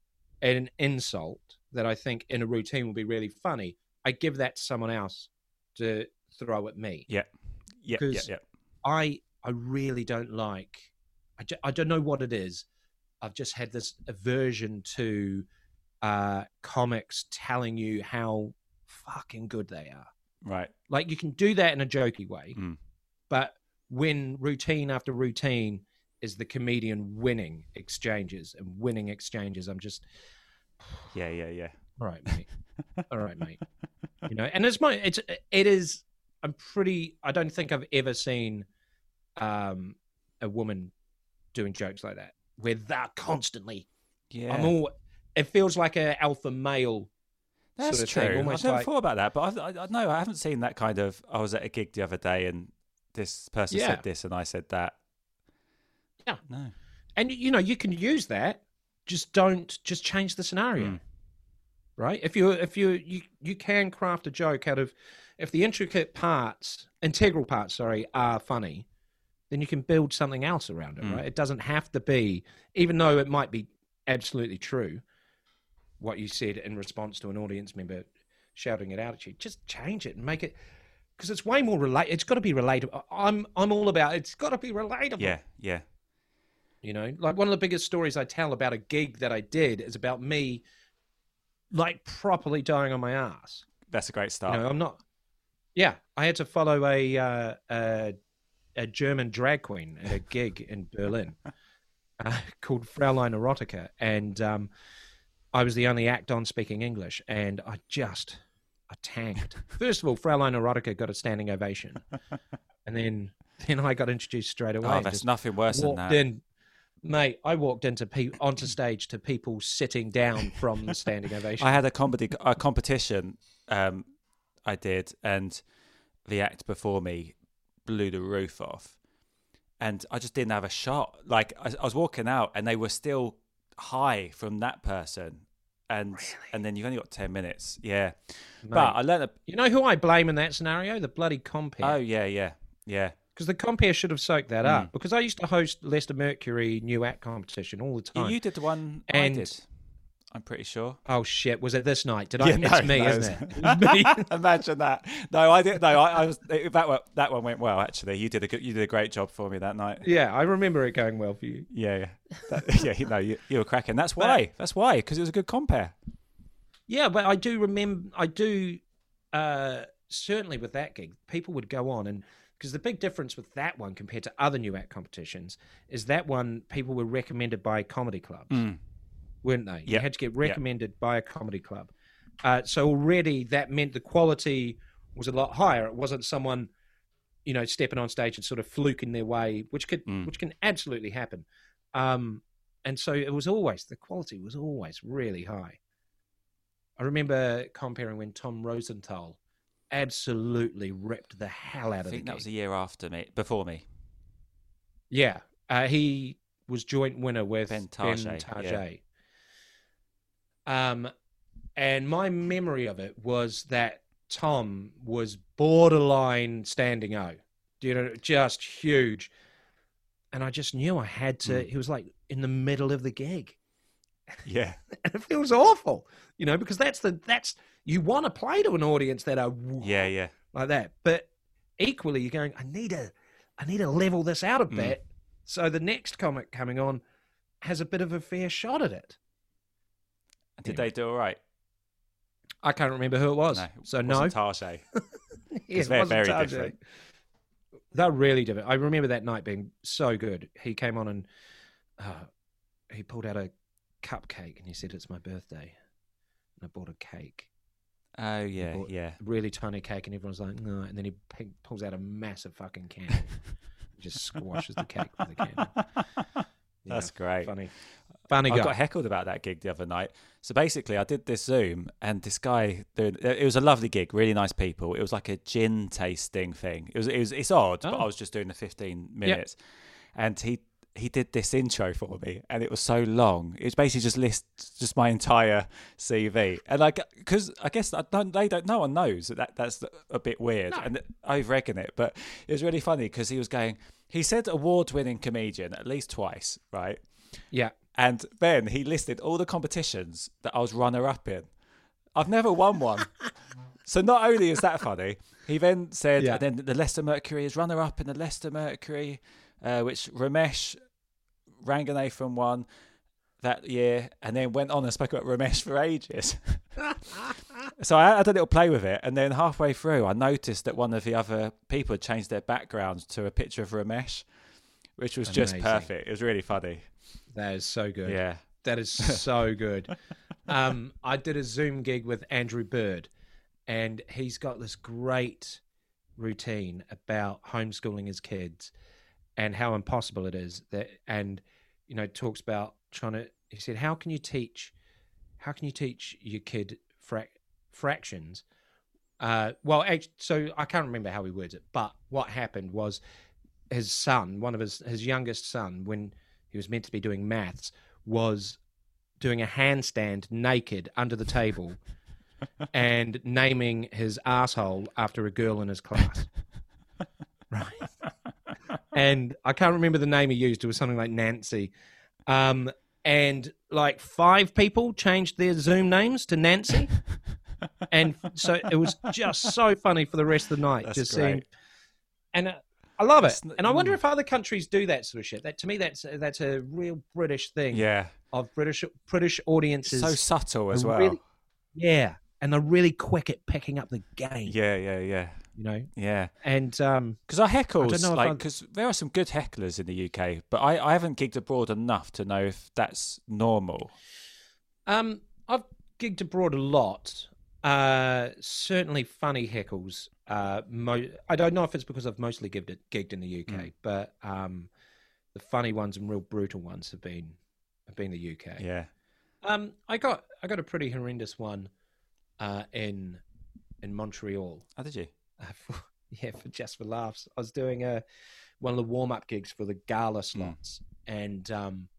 an insult that I think in a routine will be really funny, I give that to someone else to throw at me. yeah, yeah, yeah, 'Cause- yeah, I I really don't like. I, ju- I don't know what it is. I've just had this aversion to uh, comics telling you how fucking good they are. right. Like you can do that in a jokey way, Mm. but when routine after routine is the comedian winning exchanges and winning exchanges, I'm just Yeah, yeah, yeah. all right, mate. All right, mate. You know, and it's my it's it is. I'm pretty. I don't think I've ever seen um, a woman doing jokes like that where they're constantly. Yeah, I'm all. It feels like a alpha male. that's sort of true. thing, I've almost never like- thought about that, but I, I, I no, I haven't seen that kind of. I was at a gig the other day, and this person Yeah. said this, and I said that. Yeah. No. And you know, you can use that. Just don't. Just change the scenario. Mm. Right? If you if you you you can craft a joke out of if the intricate parts, integral parts, sorry, are funny, then you can build something else around it, Mm. right? It doesn't have to be, even though it might be absolutely true, what you said in response to an audience member shouting it out at you. Just change it and make it, because it's way more relate. It's got to be relatable. I'm I'm all about it's got to be relatable. Yeah, yeah. You know, like one of the biggest stories I tell about a gig that I did is about me, like properly dying on my ass. That's a great start. You know, I'm not. Yeah, I had to follow a uh, a, a German drag queen at a gig in Berlin uh, called Fraulein Erotica, and um, I was the only act on speaking English, and I just I tanked. First of all, Fraulein Erotica got a standing ovation, and then then I got introduced straight away. Oh, that's nothing worse than that. In, Mate, I walked into pe- onto stage to people sitting down from the standing ovation. I had a comedy a competition um, I did, and the act before me blew the roof off, and I just didn't have a shot. Like I, I was walking out, and they were still high from that person, and really? and then you've only got ten minutes. Yeah, Mate, but I learned. A, you know who I blame in that scenario? The bloody compere. oh yeah, yeah, yeah. Because the compere should have soaked that Mm. up. Because I used to host Leicester Mercury new act competition all the You, time. you did the one And- I did. I'm pretty sure. Oh shit! Was it this night? Did I? Yeah, it's no, me, no, isn't it? It's me. Imagine that. No, I didn't. No, I, I was. It, that one, that one went well. Actually, you did a good, you did a great job for me that night. Yeah, I remember it going well for you. Yeah, yeah, that, yeah. You know, you, you were cracking. That's why. That's why. Because it was a good compare. Yeah, but I do remember. I do. Uh, certainly with that gig, people would go on and. Because the big difference with that one compared to other new act competitions is that one people were recommended by comedy clubs, Mm. weren't they? You Yep. had to get recommended by a comedy club. Uh, so already that meant the quality was a lot higher. It wasn't someone, you know, stepping on stage and sort of fluking their way, which could, Mm. which can absolutely happen. Um, and so it was always, the quality was always really high. I remember comparing when Tom Rosenthal absolutely ripped the hell out I of think the that was gig. a year after me, before me. Yeah, uh, he was joint winner with Ben Ben Target, Target. Um, and my memory of it was that Tom was borderline standing O, you know, just huge. And I just knew I had to. Mm. He was like in the middle of the gig, Yeah, and it feels awful, you know, because that's the that's you want to play to an audience that are yeah, yeah. like that, but equally you're going, I need to, I need to level this out a Mm. bit, so the next comic coming on has a bit of a fair shot at it. Did Anyway. they do all right? I can't remember who it was, No, so it no, wasn't Tarjay. Yeah, It's it very, wasn't very Tarjay. different. They're really different. I remember that night being so good. He came on and uh, he pulled out a cupcake and he said, "It's my birthday," and I bought a cake. Oh yeah, bought yeah. A really tiny cake, and everyone's like, "No," and then he p- pulls out a massive fucking can. He just squashes the cake with the can. That's great. Funny, funny I guy. got heckled about that gig the other night. So basically, I did this Zoom, and this guy, doing, it was a lovely gig, really nice people. It was like a gin tasting thing. It was, it was, it's odd, but Oh. I was just doing the fifteen minutes, and he he did this intro for me, and it was so long. It was basically just lists just my entire C V, and like because I guess I don't, they don't, no one knows that, that that's a bit weird No. and over egging it, but it was really funny because he was going. He said award-winning comedian at least twice, right? Yeah. And then he listed all the competitions that I was runner-up in. I've never won one. So not only is that funny, he then said, Yeah. and then the Leicester Mercury is runner-up in the Leicester Mercury, uh, which Ramesh Ranganathan won that year, and then went on and spoke about Ramesh for ages. So I had a little play with it, and then halfway through, I noticed that one of the other people had changed their background to a picture of Ramesh, which was just Amazing. perfect. It was really funny. That is so good. Yeah. That is so good. Um, I did a Zoom gig with Andrew Bird, and he's got this great routine about homeschooling his kids and how impossible it is. That and you know talks about trying to. He said, "How can you teach? How can you teach your kid frac- fractions?" Uh, well, act- so I can't remember how he words it, but what happened was his son, one of his his youngest son, when he was meant to be doing maths, was doing a handstand naked under the table and naming his asshole after a girl in his class. Right. And I can't remember the name he used. It was something like Nancy. Um, and like five people changed their Zoom names to Nancy. And so it was just so funny for the rest of the night. That's just great. seeing, and uh, I love it, It's n- and I wonder mm. if other countries do that sort of shit. That to me, that's that's a real British thing. Yeah. Of British British audiences. So subtle as are well. really- yeah, and they're really quick at picking up the game. Yeah, yeah, yeah. You know, Yeah. and um, Because our I heckles, don't know if like, I'm- because there are some good hecklers in the U K, but I, I haven't gigged abroad enough to know if that's normal. um, I've gigged abroad a lot. Uh, certainly funny heckles. Uh, mo- I don't know if it's because I've mostly gigged it, gigged in the U K, Mm. but um, the funny ones and real brutal ones have been have been the U K. Yeah. Um, I got I got a pretty horrendous one, uh, in in Montreal. Oh, did you? Uh, for, yeah, for just for laughs. I was doing a one of the warm up gigs for the gala slots, and um,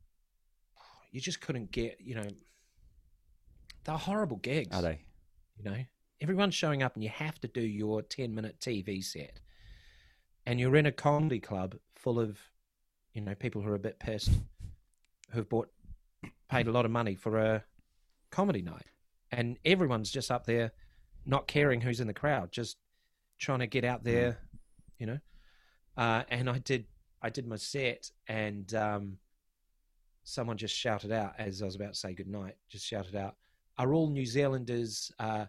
you just couldn't get. You know, they're horrible gigs. Are they? You know, everyone's showing up, and you have to do your ten minute T V set, and you're in a comedy club full of, you know, people who are a bit pissed, who've bought, paid a lot of money for a comedy night, and everyone's just up there, not caring who's in the crowd, just trying to get out there, you know. Uh, and I did, I did my set, and um, someone just shouted out as I was about to say goodnight. Just shouted out, "Are all New Zealanders? Uh,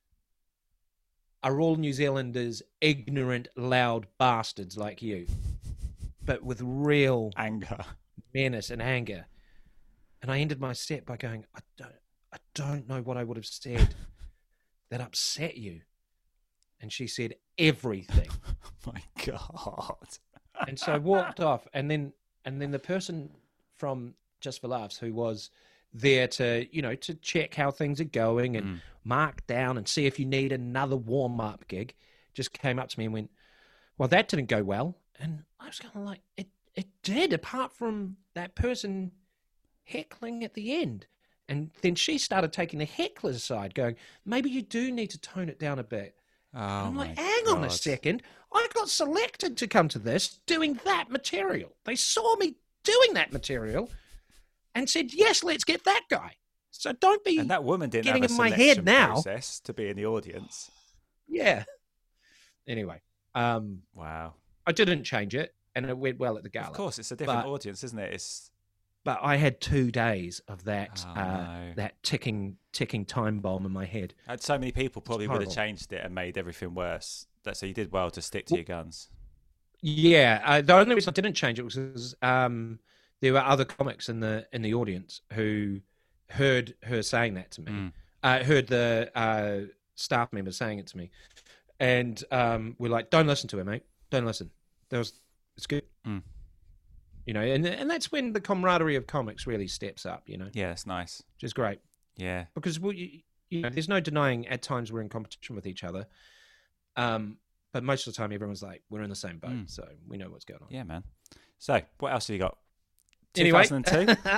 are all New Zealanders ignorant, loud bastards like you?" But with real Anger. menace and anger. And I ended my set by going, I don't, I don't know what I would have said that upset you. And she said, everything. Oh my God. And so I walked off, and then and then the person from Just for Laughs, who was there to, you know, to check how things are going and Mm. mark down and see if you need another warm-up gig, just came up to me and went, well, that didn't go well. And I was kind of like, it, it did, apart from that person heckling at the end. And then she started taking the heckler's side, going, maybe you do need to tone it down a bit. Oh, I'm my like, hang on a God. second. I got selected to come to this doing that material. They saw me doing that material and said, yes, let's get that guy. So don't be, And that woman didn't getting have a in my selection head now. process to be in the audience. yeah. Anyway, um, Wow. I didn't change it, and it went well at the gala. Of course, it's a different But- audience, isn't it? It's But I had two days of that Oh, uh, no. that ticking ticking time bomb in my head. I had so many people probably would have horrible. changed it and made everything worse. That so you did well to stick to your guns. Yeah, uh, the only reason I didn't change it was because um, there were other comics in the in the audience who heard her saying that to me. Mm. Uh, heard the uh, staff member saying it to me, and um, we're like, "Don't listen to her, mate. Don't listen. There was, it's good." Mm. You know, and and that's when the camaraderie of comics really steps up. You know, Yeah, that's nice. which is great. Yeah. Because we, you, you know, there's no denying at times we're in competition with each other. Um, but most of the time, everyone's like, we're in the same boat, Mm. so we know what's going on. Yeah, man. So, what else have you got? Anyway. two thousand two?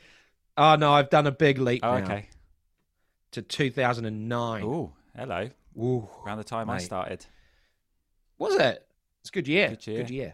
Oh no, I've done a big leap Oh, now okay. to two thousand nine. Oh, hello. Ooh, Around the time I mate. started. was it? It's a good year. Good year. Good year.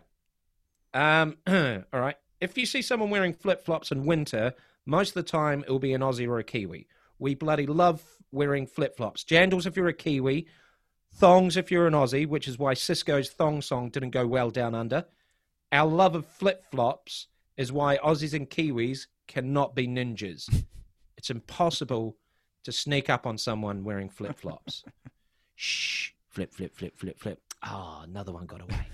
Um, all right. If you see someone wearing flip flops in winter, most of the time it will be an Aussie or a Kiwi. We bloody love wearing flip flops. Jandals if you're a Kiwi, thongs if you're an Aussie, which is why Cisco's thong song didn't go well down under. Our love of flip flops is why Aussies and Kiwis cannot be ninjas. It's impossible to sneak up on someone wearing flip flops. Shh, flip, flip, flip, flip, flip. Ah, oh, another one got away.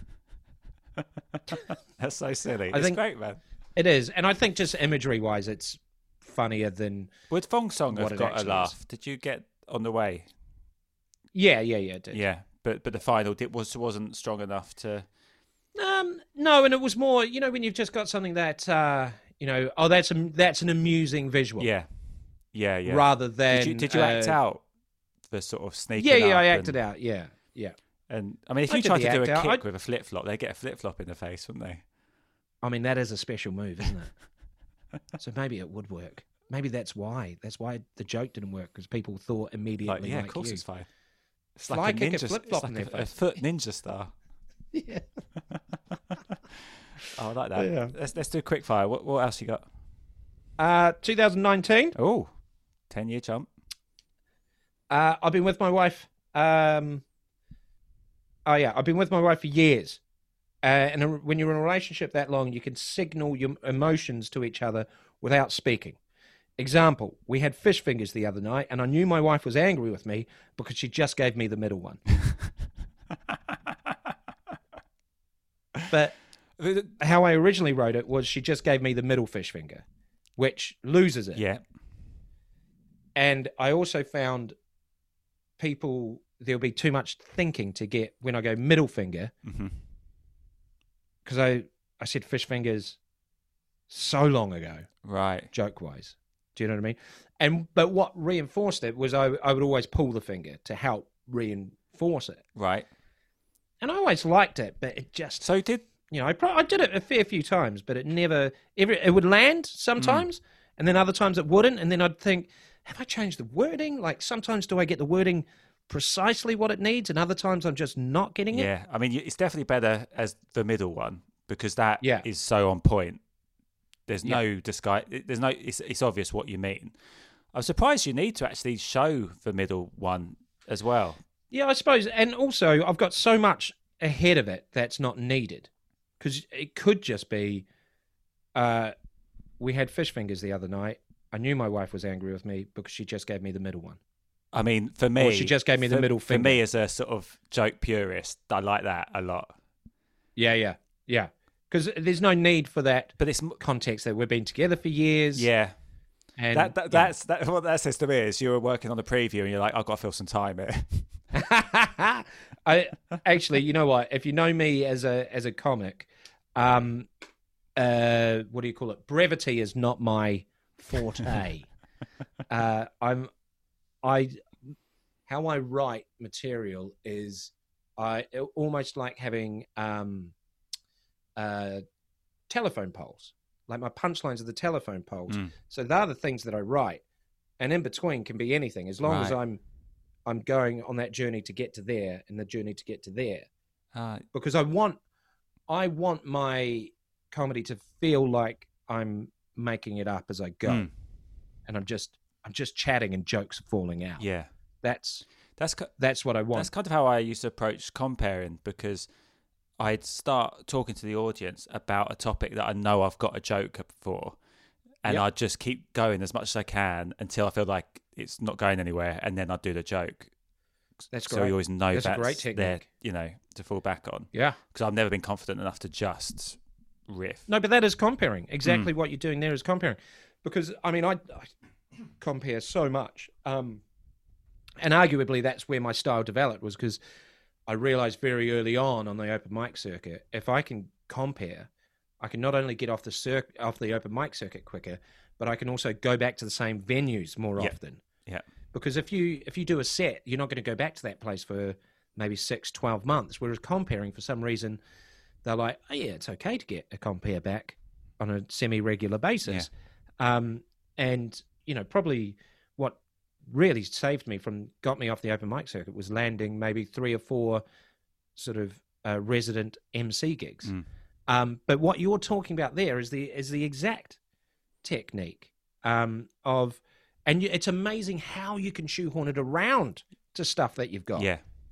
That's so silly. I it's think- great, man. It is, and I think just imagery-wise, it's funnier than. Would Fong Song What have it got a actually laugh? Did you get on the way? Yeah, yeah, yeah. It did. Yeah, but but the final did, was wasn't strong enough to. Um, no, and it was more, you know, when you've just got something that, uh, you know, oh, that's a, that's an amusing visual. Yeah, yeah, yeah. Rather than. did you did you act uh, out the sort of sneaking? Yeah, yeah, up I acted and, out. Yeah, yeah. And I mean, if I you did tried the to do a act out. kick I- with a flip flop, they get a flip flop in the face, wouldn't they? I mean, that is a special move, isn't it? So maybe it would work. Maybe that's why. That's why the joke didn't work, because people thought immediately Like, yeah, like of course you. it's fine. It's Fly like a kick a ninja. flip-flop it's in like their a, a face. foot ninja star. Yeah. Oh, I like that. Yeah. Let's let's do a quick fire. What what else you got? Uh, twenty nineteen. Oh, ten year jump. Uh, I've been with my wife. Um, oh yeah, I've been with my wife for years. Uh, and a- when you're in a relationship that long, you can signal your emotions to each other without speaking. Example, we had fish fingers the other night, and I knew my wife was angry with me because she just gave me the middle one. But how I originally wrote it was she just gave me the middle fish finger, which loses it. Yeah. And I also found people, there'll be too much thinking to get when I go middle finger, because I, I said fish fingers so long ago, Right. joke-wise. Do you know what I mean? And but what reinforced it was I, I would always pull the finger to help reinforce it. Right. And I always liked it, but it just... So did... You know, I, pro- I did it a fair few times, but it never... Every, it would land sometimes, mm. and then other times it wouldn't, and then I'd think, have I changed the wording? Like, sometimes do I get the wording precisely what it needs, and other times I'm just not getting it? Yeah, I mean, it's definitely better as the middle one, because that yeah. is so on point. There's yeah. no disguise. There's no... It's, it's obvious what you mean. I'm surprised you need to actually show the middle one as well. Yeah, I suppose. And also, I've got so much ahead of it that's not needed. Because it could just be, uh, we had fish fingers the other night. I knew my wife was angry with me because she just gave me the middle one. I mean, for me... Or she just gave me for, the middle finger. For me, as a sort of joke purist, I like that a lot. Yeah, yeah, yeah. Because there's no need for that but it's context that we've been together for years. Yeah. And that, that, yeah. that's that, what that says to me is you were working on a preview and you're like, I've got to fill some time here. I actually, you know what? If you know me as a as a comic, um, uh, what do you call it? Brevity is not my forte. uh, I'm, I, how I write material is, I almost like having um, uh, telephone poles. Like my punchlines are the telephone poles. Mm. So they're the things that I write, and in between can be anything as long right. as I'm. I'm going on that journey to get to there and the journey to get to there. Uh, because I want, I want my comedy to feel like I'm making it up as I go. Mm. And I'm just, I'm just chatting and jokes falling out. Yeah. That's, that's, that's what I want. That's kind of how I used to approach comparing, because I'd start talking to the audience about a topic that I know I've got a joke for. And yep. I'd just keep going as much as I can until I feel like it's not going anywhere, and then I'd do the joke. That's so great. you always know that's, that's a great technique. There, you know, to fall back on. Yeah, because I've never been confident enough to just riff. No, but that is comparing. Exactly mm. what you're doing there is comparing. Because I mean, I, I compare so much, um, and arguably that's where my style developed, was because I realized very early on on the open mic circuit, if I can compare, I can not only get off the circ- off the open mic circuit quicker, but I can also go back to the same venues more yeah. often. Yeah. Because if you if you do a set, you're not going to go back to that place for maybe six, twelve months. Whereas comparing, for some reason, they're like, oh yeah, it's okay to get a compare back on a semi-regular basis. Yeah. Um, and, you know, probably what really saved me from, got me off the open mic circuit was landing maybe three or four sort of uh, resident M C gigs. Mm. Um, but what you're talking about there is the is the exact technique um, of, and you, it's amazing how you can shoehorn it around to stuff that you've got. Yeah,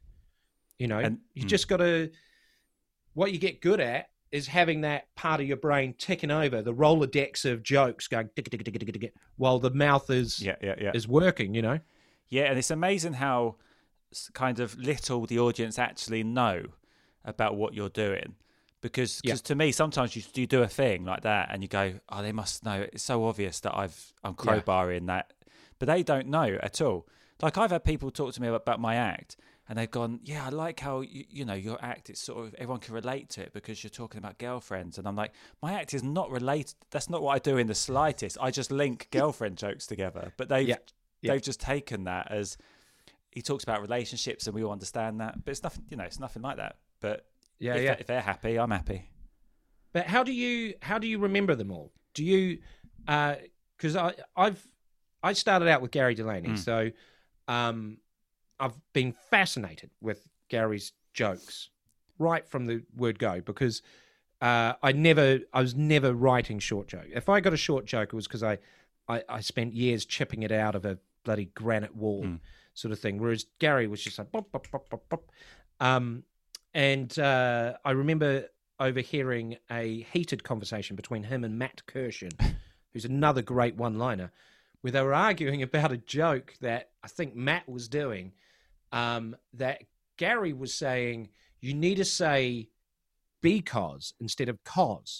you know, and, you mm. just got to. What you get good at is having that part of your brain ticking over the Rolodex of jokes, going tick, tick, tick, tick, tick, tick, while the mouth is yeah, yeah, yeah. is working. You know. Yeah, and it's amazing how kind of little the audience actually know about what you're doing. Because cause yeah. to me, sometimes you, you do a thing like that and you go, oh, they must know. It's so obvious that I've, I'm crowbarring yeah. that. But they don't know at all. Like, I've had people talk to me about my act and they've gone, yeah, I like how, you, you know, your act, it's sort of, everyone can relate to it because you're talking about girlfriends. And I'm like, my act is not related. That's not what I do in the slightest. I just link girlfriend jokes together. But they've, yeah. Yeah. they've just taken that as, he talks about relationships and we all understand that. But it's nothing, you know, it's nothing like that. But yeah, if, yeah. They, if they're happy, I'm happy. But how do you how do you remember them all? Do you? Because uh, I I've I started out with Gary Delaney, mm. so um, I've been fascinated with Gary's jokes right from the word go. Because uh, I never I was never writing short joke. If I got a short joke, it was because I, I I spent years chipping it out of a bloody granite wall, mm. sort of thing. Whereas Gary was just like pop pop pop pop pop. Um, And uh, I remember overhearing a heated conversation between him and Matt Kirshen, who's another great one-liner, where they were arguing about a joke that I think Matt was doing, um, that Gary was saying, you need to say because instead of cause.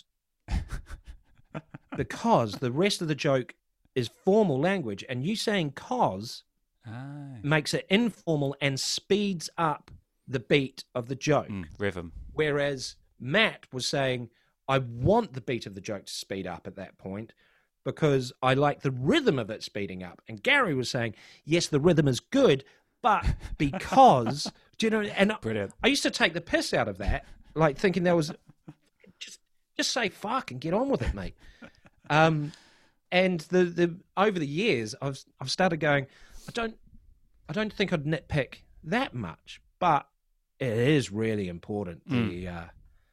Because the rest of the joke is formal language, and you saying cause ah. makes it informal and speeds up the beat of the joke. Mm, rhythm. Whereas Matt was saying, I want the beat of the joke to speed up at that point because I like the rhythm of it speeding up. And Gary was saying, yes, the rhythm is good, but because, do you know, and Brilliant. I used to take the piss out of that, like thinking there was, just just say fuck and get on with it, mate. Um, and the, the over the years, I've I've started going, I don't I don't think I'd nitpick that much, but it is really important mm. the uh,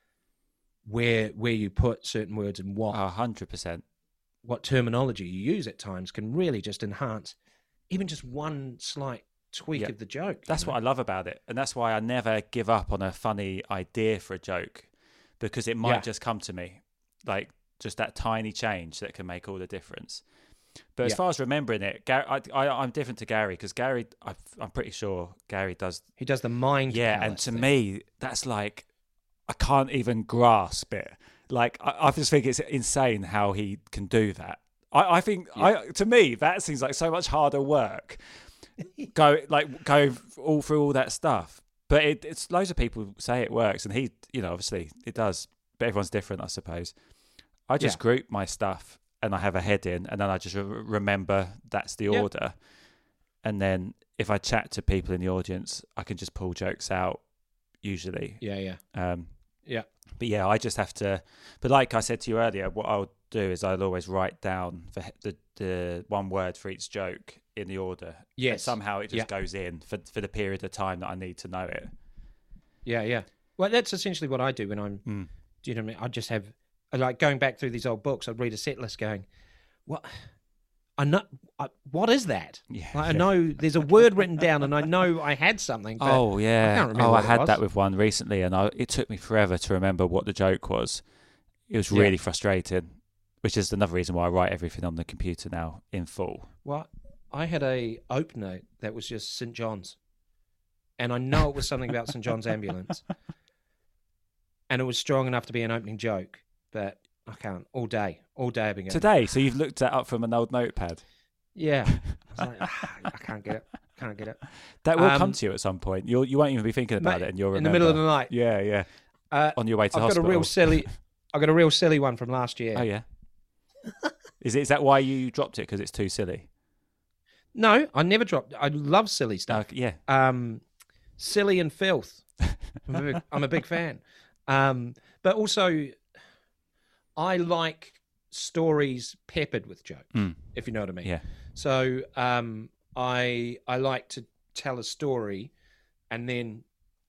where where you put certain words and what a hundred percent what terminology you use at times can really just enhance even just one slight tweak yeah. of the joke. That's what know? I love about it, and that's why I never give up on a funny idea for a joke, because it might yeah. just come to me, like just that tiny change that can make all the difference. But as yeah. far as remembering it, Gary, I, I, I'm different to Gary, because Gary, I, I'm pretty sure Gary does. He does the mind. Yeah, and to thing. me, that's like, I can't even grasp it. Like, I, I just think it's insane how he can do that. I, I think, yeah. I to me, that seems like so much harder work. go like go all through all that stuff. But it, it's loads of people say it works, and he, you know, obviously it does. But everyone's different, I suppose. I just yeah. group my stuff. And I have a heading, and then I just re- remember that's the order. Yep. And then if I chat to people in the audience, I can just pull jokes out, usually. Yeah, yeah. Um, yeah. But yeah, I just have to... But like I said to you earlier, what I'll do is I'll always write down the the, the one word for each joke in the order. Yes. And somehow it just yeah. goes in for, for the period of time that I need to know it. Yeah, yeah. Well, that's essentially what I do when I'm... Mm. Do you know what I mean? I just have... Like going back through these old books, I'd read a set list going, what? I know, I, what is that? Yeah, like, yeah. I know there's a word written down and I know I had something. But oh, yeah. I can't remember oh, I what had it was. that with one recently, and I, it took me forever to remember what the joke was. It was really yeah. frustrating, which is another reason why I write everything on the computer now in full. Well, I had a opener that was just Saint John's, and I know it was something about Saint John's Ambulance, and it was strong enough to be an opening joke. But I can't. All day. All day I've been going. Today? So you've looked that up from an old notepad? Yeah. I was like, ah, I can't get it. Can't get it. That will um, come to you at some point. You'll, you won't even be thinking about mate, it, and you'll remember. In the middle of the night. Yeah, yeah. Uh, On your way to I've hospital. Got a real silly, I've got a real silly one from last year. Oh, yeah? is, it, is that why you dropped it? Because it's too silly? No, I never dropped. I love silly stuff. Uh, yeah. Um, silly and filth. I'm a big, I'm a big fan. Um, but also... I like stories peppered with jokes, mm. if you know what I mean. Yeah. So um, I I like to tell a story and then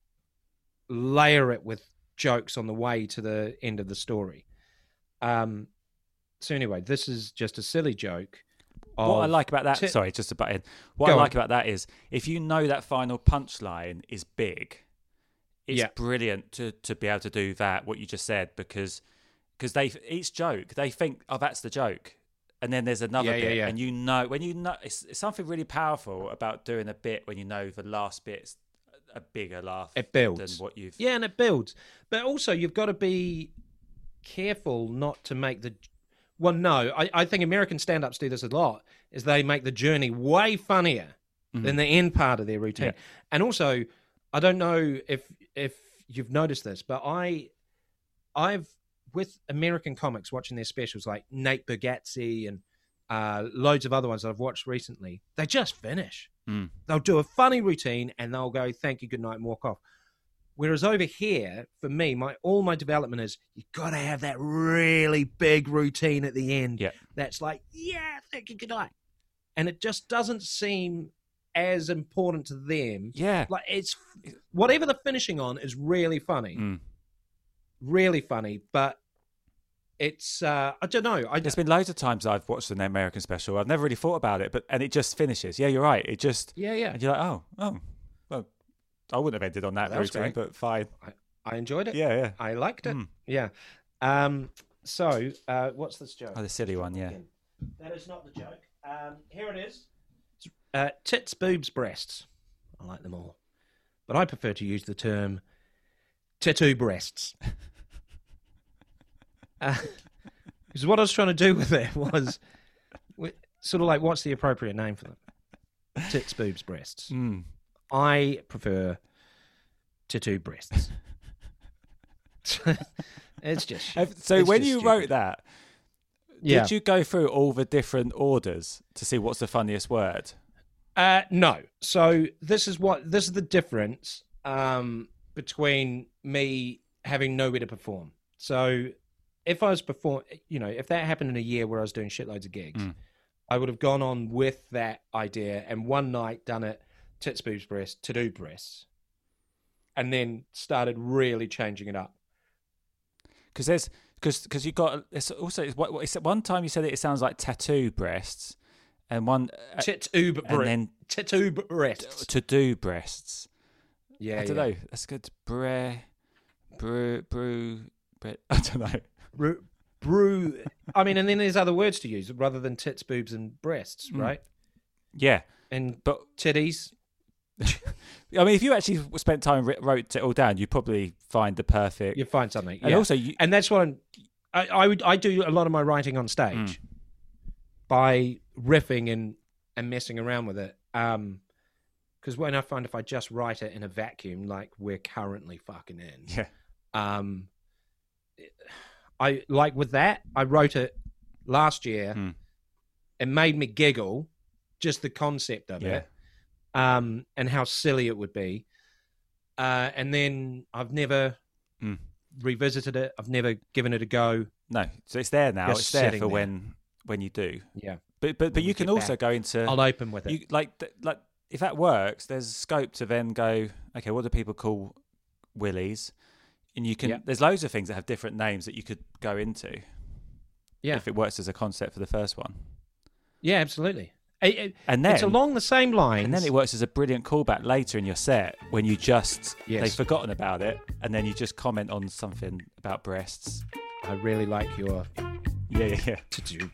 layer it with jokes on the way to the end of the story. Um, so anyway, this is just a silly joke. What I like about that, t- sorry, just to butt in. What I like on. about that is if you know that final punchline is big, it's yeah. brilliant to, to be able to do that, what you just said, because... Because they each joke, they think, oh, that's the joke, and then there's another yeah, bit, yeah, yeah. and you know when you know it's, it's something really powerful about doing a bit when you know the last bit's a bigger laugh. It builds than what you've. Yeah, and it builds, but also you've got to be careful not to make the. Well, no, I, I think American stand-ups do this a lot. Is they make the journey way funnier mm-hmm. than the end part of their routine, yeah. and also I don't know if if you've noticed this, but I I've. with American comics, watching their specials like Nate Bargatze and uh, loads of other ones that I've watched recently, they just finish. Mm. They'll do a funny routine and they'll go, thank you, good night, and walk off. Whereas over here, for me, my all my development is you've got to have that really big routine at the end. Yeah. That's like, yeah, thank you, good night. And it just doesn't seem as important to them. Yeah. Like it's whatever they're finishing on is really funny. Mm. Really funny, but it's uh I don't know. I, There's been loads of times I've watched an American special. I've never really thought about it, but and it just finishes. Yeah, you're right. It just yeah, yeah. And you're like, oh, oh, well, I wouldn't have ended on that, that routine, but fine. I, I enjoyed it. Yeah, yeah. I liked it. Mm. Yeah. Um, so, uh, what's this joke? Oh, the silly one, yeah. That is not the joke. Um, here it is. Uh, tits, boobs, breasts. I like them all. But I prefer to use the term tattoo breasts. uh, because what I was trying to do with it was sort of like, what's the appropriate name for them? Tits, boobs, breasts. Mm. I prefer tattoo breasts. It's just shit. So It's when just you stupid. wrote that, Yeah. did you go through all the different orders to see what's the funniest word? Uh, no. So this is what this is the difference um, between me having nowhere to perform. So if I was perform, you know, if that happened in a year where I was doing shitloads of gigs, Mm. I would have gone on with that idea and one night done it tits, boobs, breasts, to do breasts, and then started really changing it up. Because there's because because you got it's also it's, what it's, one time you said it, it sounds like tattoo breasts, and one uh, Tattoo and bre- then tattoo breasts. to do breasts. Yeah, I don't yeah. know. That's good. Bre, brew, brew, bre, I don't know. Brew, brew. I mean, and then there's other words to use rather than tits, boobs, and breasts, Mm. right? Yeah, And but titties. I mean, if you actually spent time writ- wrote it all down, you'd probably find the perfect. You find something, and yeah. also, you, and that's what I'm, I, I would. I do a lot of my writing on stage Mm. by riffing and and messing around with it. Um, because when I find if I just write it in a vacuum, like we're currently fucking in, yeah, um, I like with that. I wrote it last year. Mm. It made me giggle, just the concept of Yeah. it, um, and how silly it would be. Uh, and then I've never Mm. revisited it. I've never given it a go. no. So it's there now. Just it's there sitting for there. when when you do. Yeah, But but but When you we can get also back, go into I'll open with it. you like th- like if that works, there's scope to then go. Okay, what do people call willies? And you can. Yeah. There's loads of things that have different names that you could go into. Yeah. If it works as a concept for the first one, Yeah, absolutely. It- it- and then it's along the same lines. and then it works as a brilliant callback later in your set when you just Yes. they've forgotten about it, and then you just comment on something about breasts. I really like your Yeah, yeah, yeah. to-do.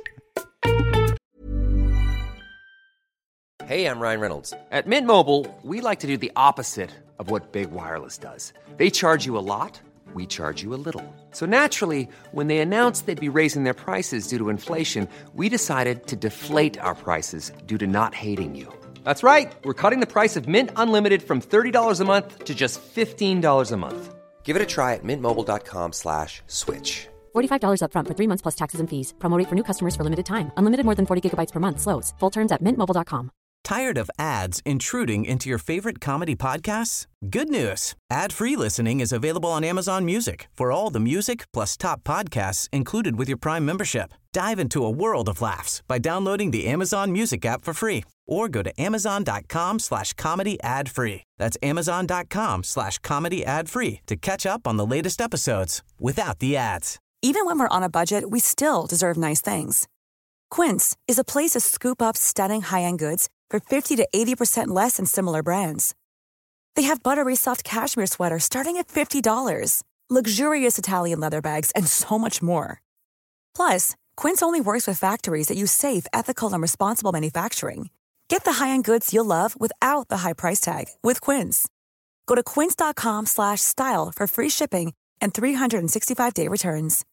Hey, I'm Ryan Reynolds. At Mint Mobile, we like to do the opposite of what Big Wireless does. They charge you a lot, we charge you a little. So naturally, when they announced they'd be raising their prices due to inflation, we decided to deflate our prices due to not hating you. That's right. We're cutting the price of Mint Unlimited from thirty dollars a month to just fifteen dollars a month. Give it a try at mintmobile.com slash switch. forty-five dollars up front for three months plus taxes and fees. Promo rate for new customers for limited time. Unlimited more than forty gigabytes per month slows. Full terms at mint mobile dot com. Tired of ads intruding into your favorite comedy podcasts? Good news. Ad-free listening is available on Amazon Music for all the music plus top podcasts included with your Prime membership. Dive into a world of laughs by downloading the Amazon Music app for free or go to amazon.com slash comedy ad free. That's amazon.com slash comedy ad free to catch up on the latest episodes without the ads. Even when we're on a budget, we still deserve nice things. Quince is a place to scoop up stunning high-end goods for fifty to eighty percent less than similar brands. They have buttery soft cashmere sweaters starting at fifty dollars, luxurious Italian leather bags, and so much more. Plus, Quince only works with factories that use safe, ethical, and responsible manufacturing. Get the high-end goods you'll love without the high price tag with Quince. Go to quince.com slash style for free shipping and three sixty-five day returns.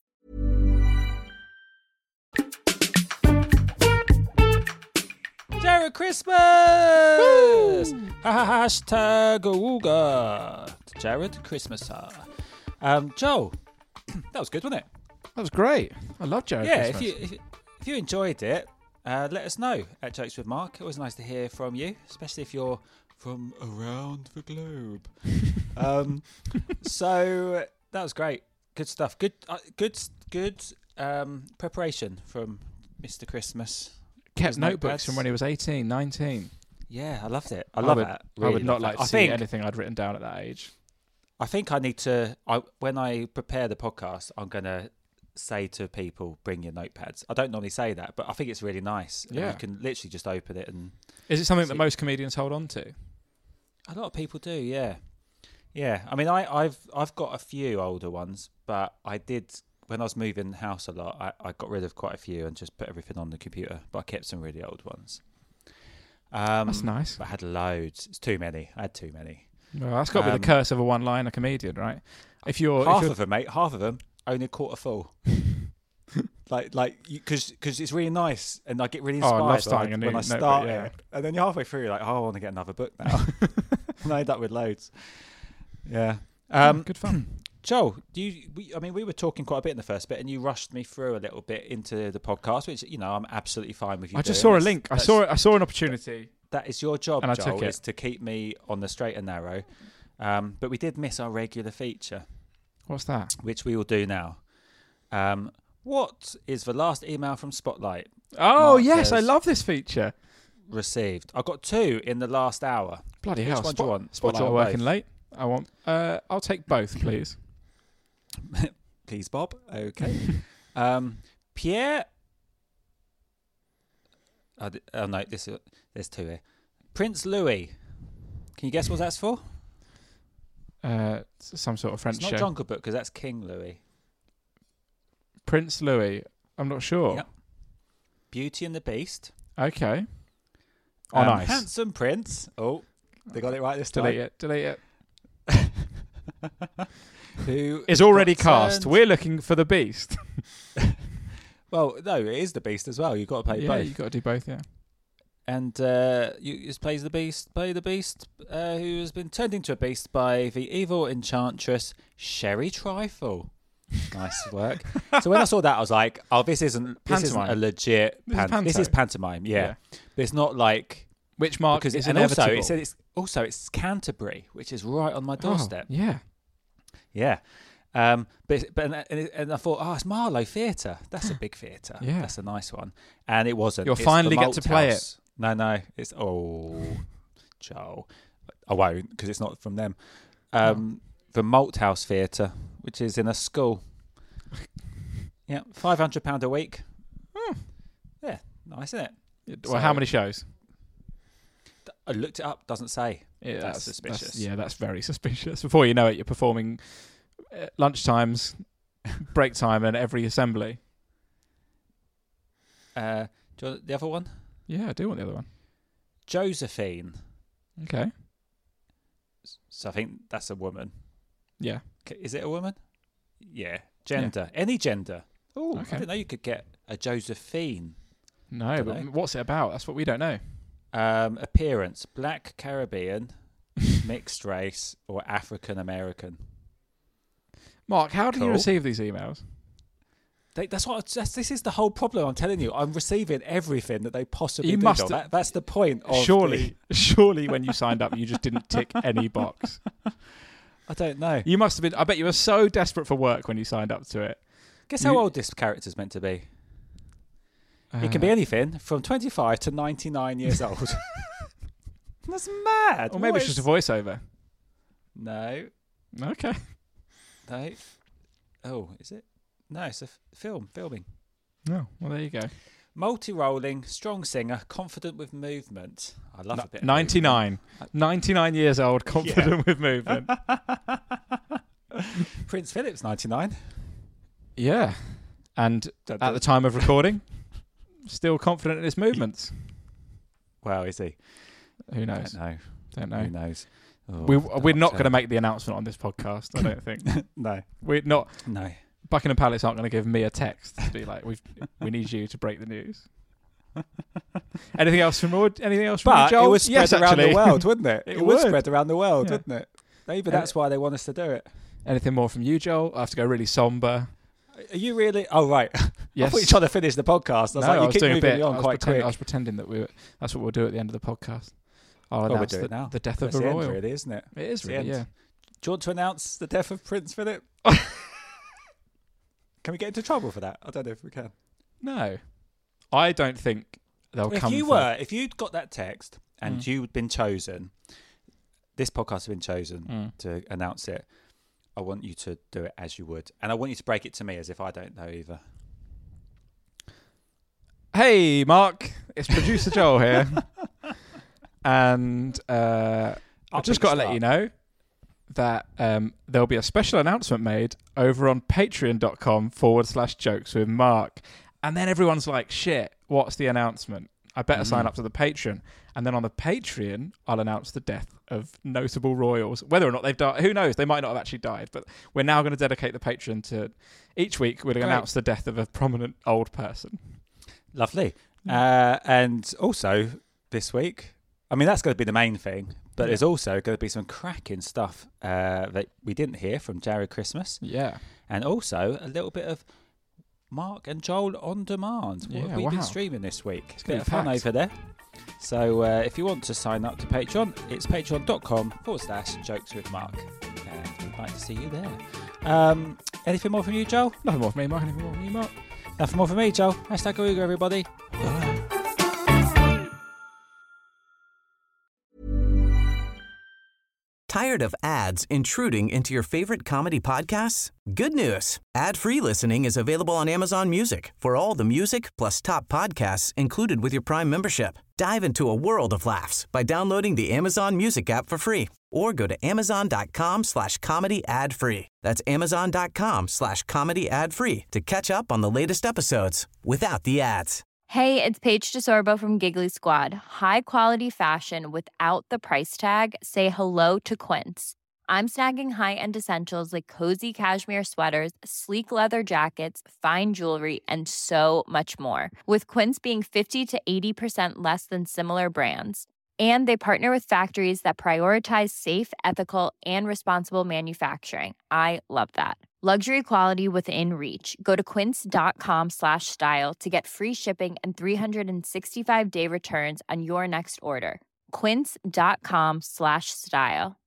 Jared Christmas! Hashtag Awooga. Jared Christmas. Um, Joel, that was good, wasn't it? That was great. I love Jared yeah, Christmas. if you if, if you enjoyed it, uh, let us know at Jokes with Mark. Always nice to hear from you, especially if you're from around the globe. um, so that was great. Good stuff. Good, uh, good, good um, preparation from Mister Christmas. Kept His notebooks notepads. from when he was eighteen, nineteen. Yeah, I loved it. I love would, that. I would Really not love like that. to I see think anything I'd written down at that age. I think I need to. I when I prepare the podcast, I'm gonna say to people, "Bring your notepads." I don't normally say that, but I think it's really nice. And Yeah. you can literally just open it, and Is it something See- that most comedians hold on to? a lot of people do. Yeah, Yeah, I mean, I, I've I've got a few older ones, but I did when I was moving house a lot. I, I got rid of quite a few and just put everything on the computer. But I kept some really old ones. Um, That's nice. But I had loads. It's too many. I had too many. Well, that's got to Um, be the curse of a one-liner comedian, right? If you're half if you're, of them, mate. Half of them only a quarter full. like, like, because because it's really nice, and I get really Oh, I inspired love starting when, a I, new when I notebook, start yeah. it, and then you're halfway through, you're like, oh, I want to get another book now. And I end up with loads. Yeah. Um, good fun. Joel, do you? We, I mean, we were talking quite a bit in the first bit, and you rushed me through a little bit into the podcast, which you know I'm absolutely fine with you. I just doing. saw a That's- link. I that's- saw I saw an opportunity. That is your job, And I Joel, took it. is to keep me on the straight and narrow. Um, but we did miss our regular feature, What's that? which we will do now. Um, what is the last email from Spotlight Oh Mark yes, I says- love this feature. received? I got two in the last hour. Bloody Which hell! one do you Spot- want? Or do Spotlight you are want working both? late. I want. Uh, I'll take both, please. Please, Bob. Okay. um, Pierre. Oh, th- oh no, this there's two here. Prince Louis. Can you guess what that's for? Uh, it's some sort of French It's not show. Jungle Book because that's King Louis. Prince Louis. I'm not sure. Yep. Beauty and the Beast. Okay. Oh, Um, nice. Handsome Prince. Oh, they got it right this time. Delete it. Delete it. Who Is already got cast. turned- We're looking for the Beast. Well, no, it is the Beast as well. You've got to play yeah, both. you got to do both. Yeah. And uh, you just plays the Beast, play the Beast, uh, who has been turned into a beast by the evil enchantress Sherry Trifle. Nice work. So when I saw that, I was like, "Oh, this isn't this isn't a Pantomime. legit. This is Pan- this panto. is pantomime, yeah. Yeah. But it's not like Which Mark because is and also inevitable. it said it's also it's Canterbury, which is right on my Oh, doorstep. yeah. Yeah. Um, but but and, it, and I thought, oh, it's Marlow Theatre. That's a big theatre. Yeah. That's a nice one. And it wasn't. You'll It's finally the get to play Malthouse. No, no. It's oh, Joel. I won't because it's not from them. Um, The Malthouse Theatre, which is in a school. Yeah, five hundred pound a week. Hmm. Yeah, nice, isn't it? Well, how many shows? I looked it up. Doesn't say. Yeah, That's suspicious. yeah, that's very suspicious. Before you know it, you're performing uh, lunch times, break time, and every assembly. Uh, do you want the other one? Yeah, I do want the other one. Josephine. Okay. So I think that's a woman. Yeah. Okay, is it a woman? Yeah. Gender. Any gender. Oh, Okay. I didn't know you could get a Josephine. No, but Dunno. what's it about? That's what we don't know. Um, appearance: Black, Caribbean, mixed race, or African American. Mark, how do you Cool. receive these emails? They, that's what. That's, this is the whole problem. I'm telling you, I'm receiving everything that they possibly You do. must Joel. have- That, that's the point. Of Surely, surely, when you signed up, you just didn't tick any box. the- I don't know. You must have been. I bet you were so desperate for work when you signed up to it. Guess you- how old this character's meant to be? It can be anything from twenty-five to ninety-nine years old. That's mad. Or maybe What it's just a is- voiceover. No, Okay. no. Oh, is it? No, it's a f- film, filming. No. Well, there you go. Multi-rolling, strong singer, confident with movement. I love a bit. Of ninety-nine. ninety-nine years old, confident with movement. movement. Prince Philip's ninety-nine. Yeah. And at the time of recording, still confident in his movements. Well, is he? Who I knows? don't know. Don't know. Who knows? Oh, We, we're not going to Doctor. make the announcement on this podcast, I don't think. No, We're not. no. Buckingham Palace aren't going to give me a text to be like, "We've we need you to break the news." Anything else from Rod? Anything else from you, But Joel? it was spread Yes, around actually. the world, wouldn't it? It It, was would. spread around the world, Yeah. wouldn't it? Maybe And- that's why they want us to do it. Anything more from you, Joel? I have to go really somber. Are you really? Oh, right. I Yes. thought you were trying to finish the podcast. I was No, like, I you was keep doing a moving bit. me I on was, quite pretend- quick. I was pretending that we were. That's what we'll do at the end of the podcast. I'll Well, we'll announce do the, it now. the death of That's a the end, royal. really, isn't it? It is It's the really, yeah. end. Do you want to announce the death of Prince Philip? Can we get into trouble for that? I don't know if we can. No, I don't think they'll If come. you for, were, if you'd got that text and Mm. you'd been chosen, this podcast has been chosen Mm. to announce it. I want you to do it as you would, and I want you to break it to me as if I don't know either. Hey, Mark, it's producer Joel here, and uh, I've I'll just pick got the to let you start. know that um, there'll be a special announcement made over on patreon.com forward slash jokes with Mark. And then everyone's like, shit, what's the announcement? I better mm. sign up to the Patreon. And then on the Patreon, I'll announce the death of notable royals. Whether or not they've died, who knows? They might not have actually died. But we're now going to dedicate the Patreon to each week. We're going to announce the death of a prominent old person. Lovely. Uh, and also this week, I mean, that's going to be the main thing. But yeah. there's also going to be some cracking stuff uh, that we didn't hear from Jared Christmas. Yeah. And also a little bit of Mark and Joel on demand. What yeah, have we wow. been streaming this week? It's a bit of packed. fun over there. So uh, if you want to sign up to Patreon, it's patreon.com forward slash jokes with Mark. And we'd like to see you there. Um, anything more from you, Joel? Nothing more from me, Mark. Anything more from you, Mark? Nothing more from me, Joel. Hashtag Ooga, everybody. Tired of ads intruding into your favorite comedy podcasts? Good news. Ad-free listening is available on Amazon Music for all the music plus top podcasts included with your Prime membership. Dive into a world of laughs by downloading the Amazon Music app for free or go to amazon.com slash comedy ad free. That's amazon.com slash comedy ad free to catch up on the latest episodes without the ads. Hey, it's Paige DeSorbo from Giggly Squad. High quality fashion without the price tag. Say hello to Quince. I'm snagging high-end essentials like cozy cashmere sweaters, sleek leather jackets, fine jewelry, and so much more. With Quince being fifty to eighty percent less than similar brands. And they partner with factories that prioritize safe, ethical, and responsible manufacturing. I love that. Luxury quality within reach. Go to quince.com slash style to get free shipping and three sixty-five day returns on your next order. Quince.com slash style.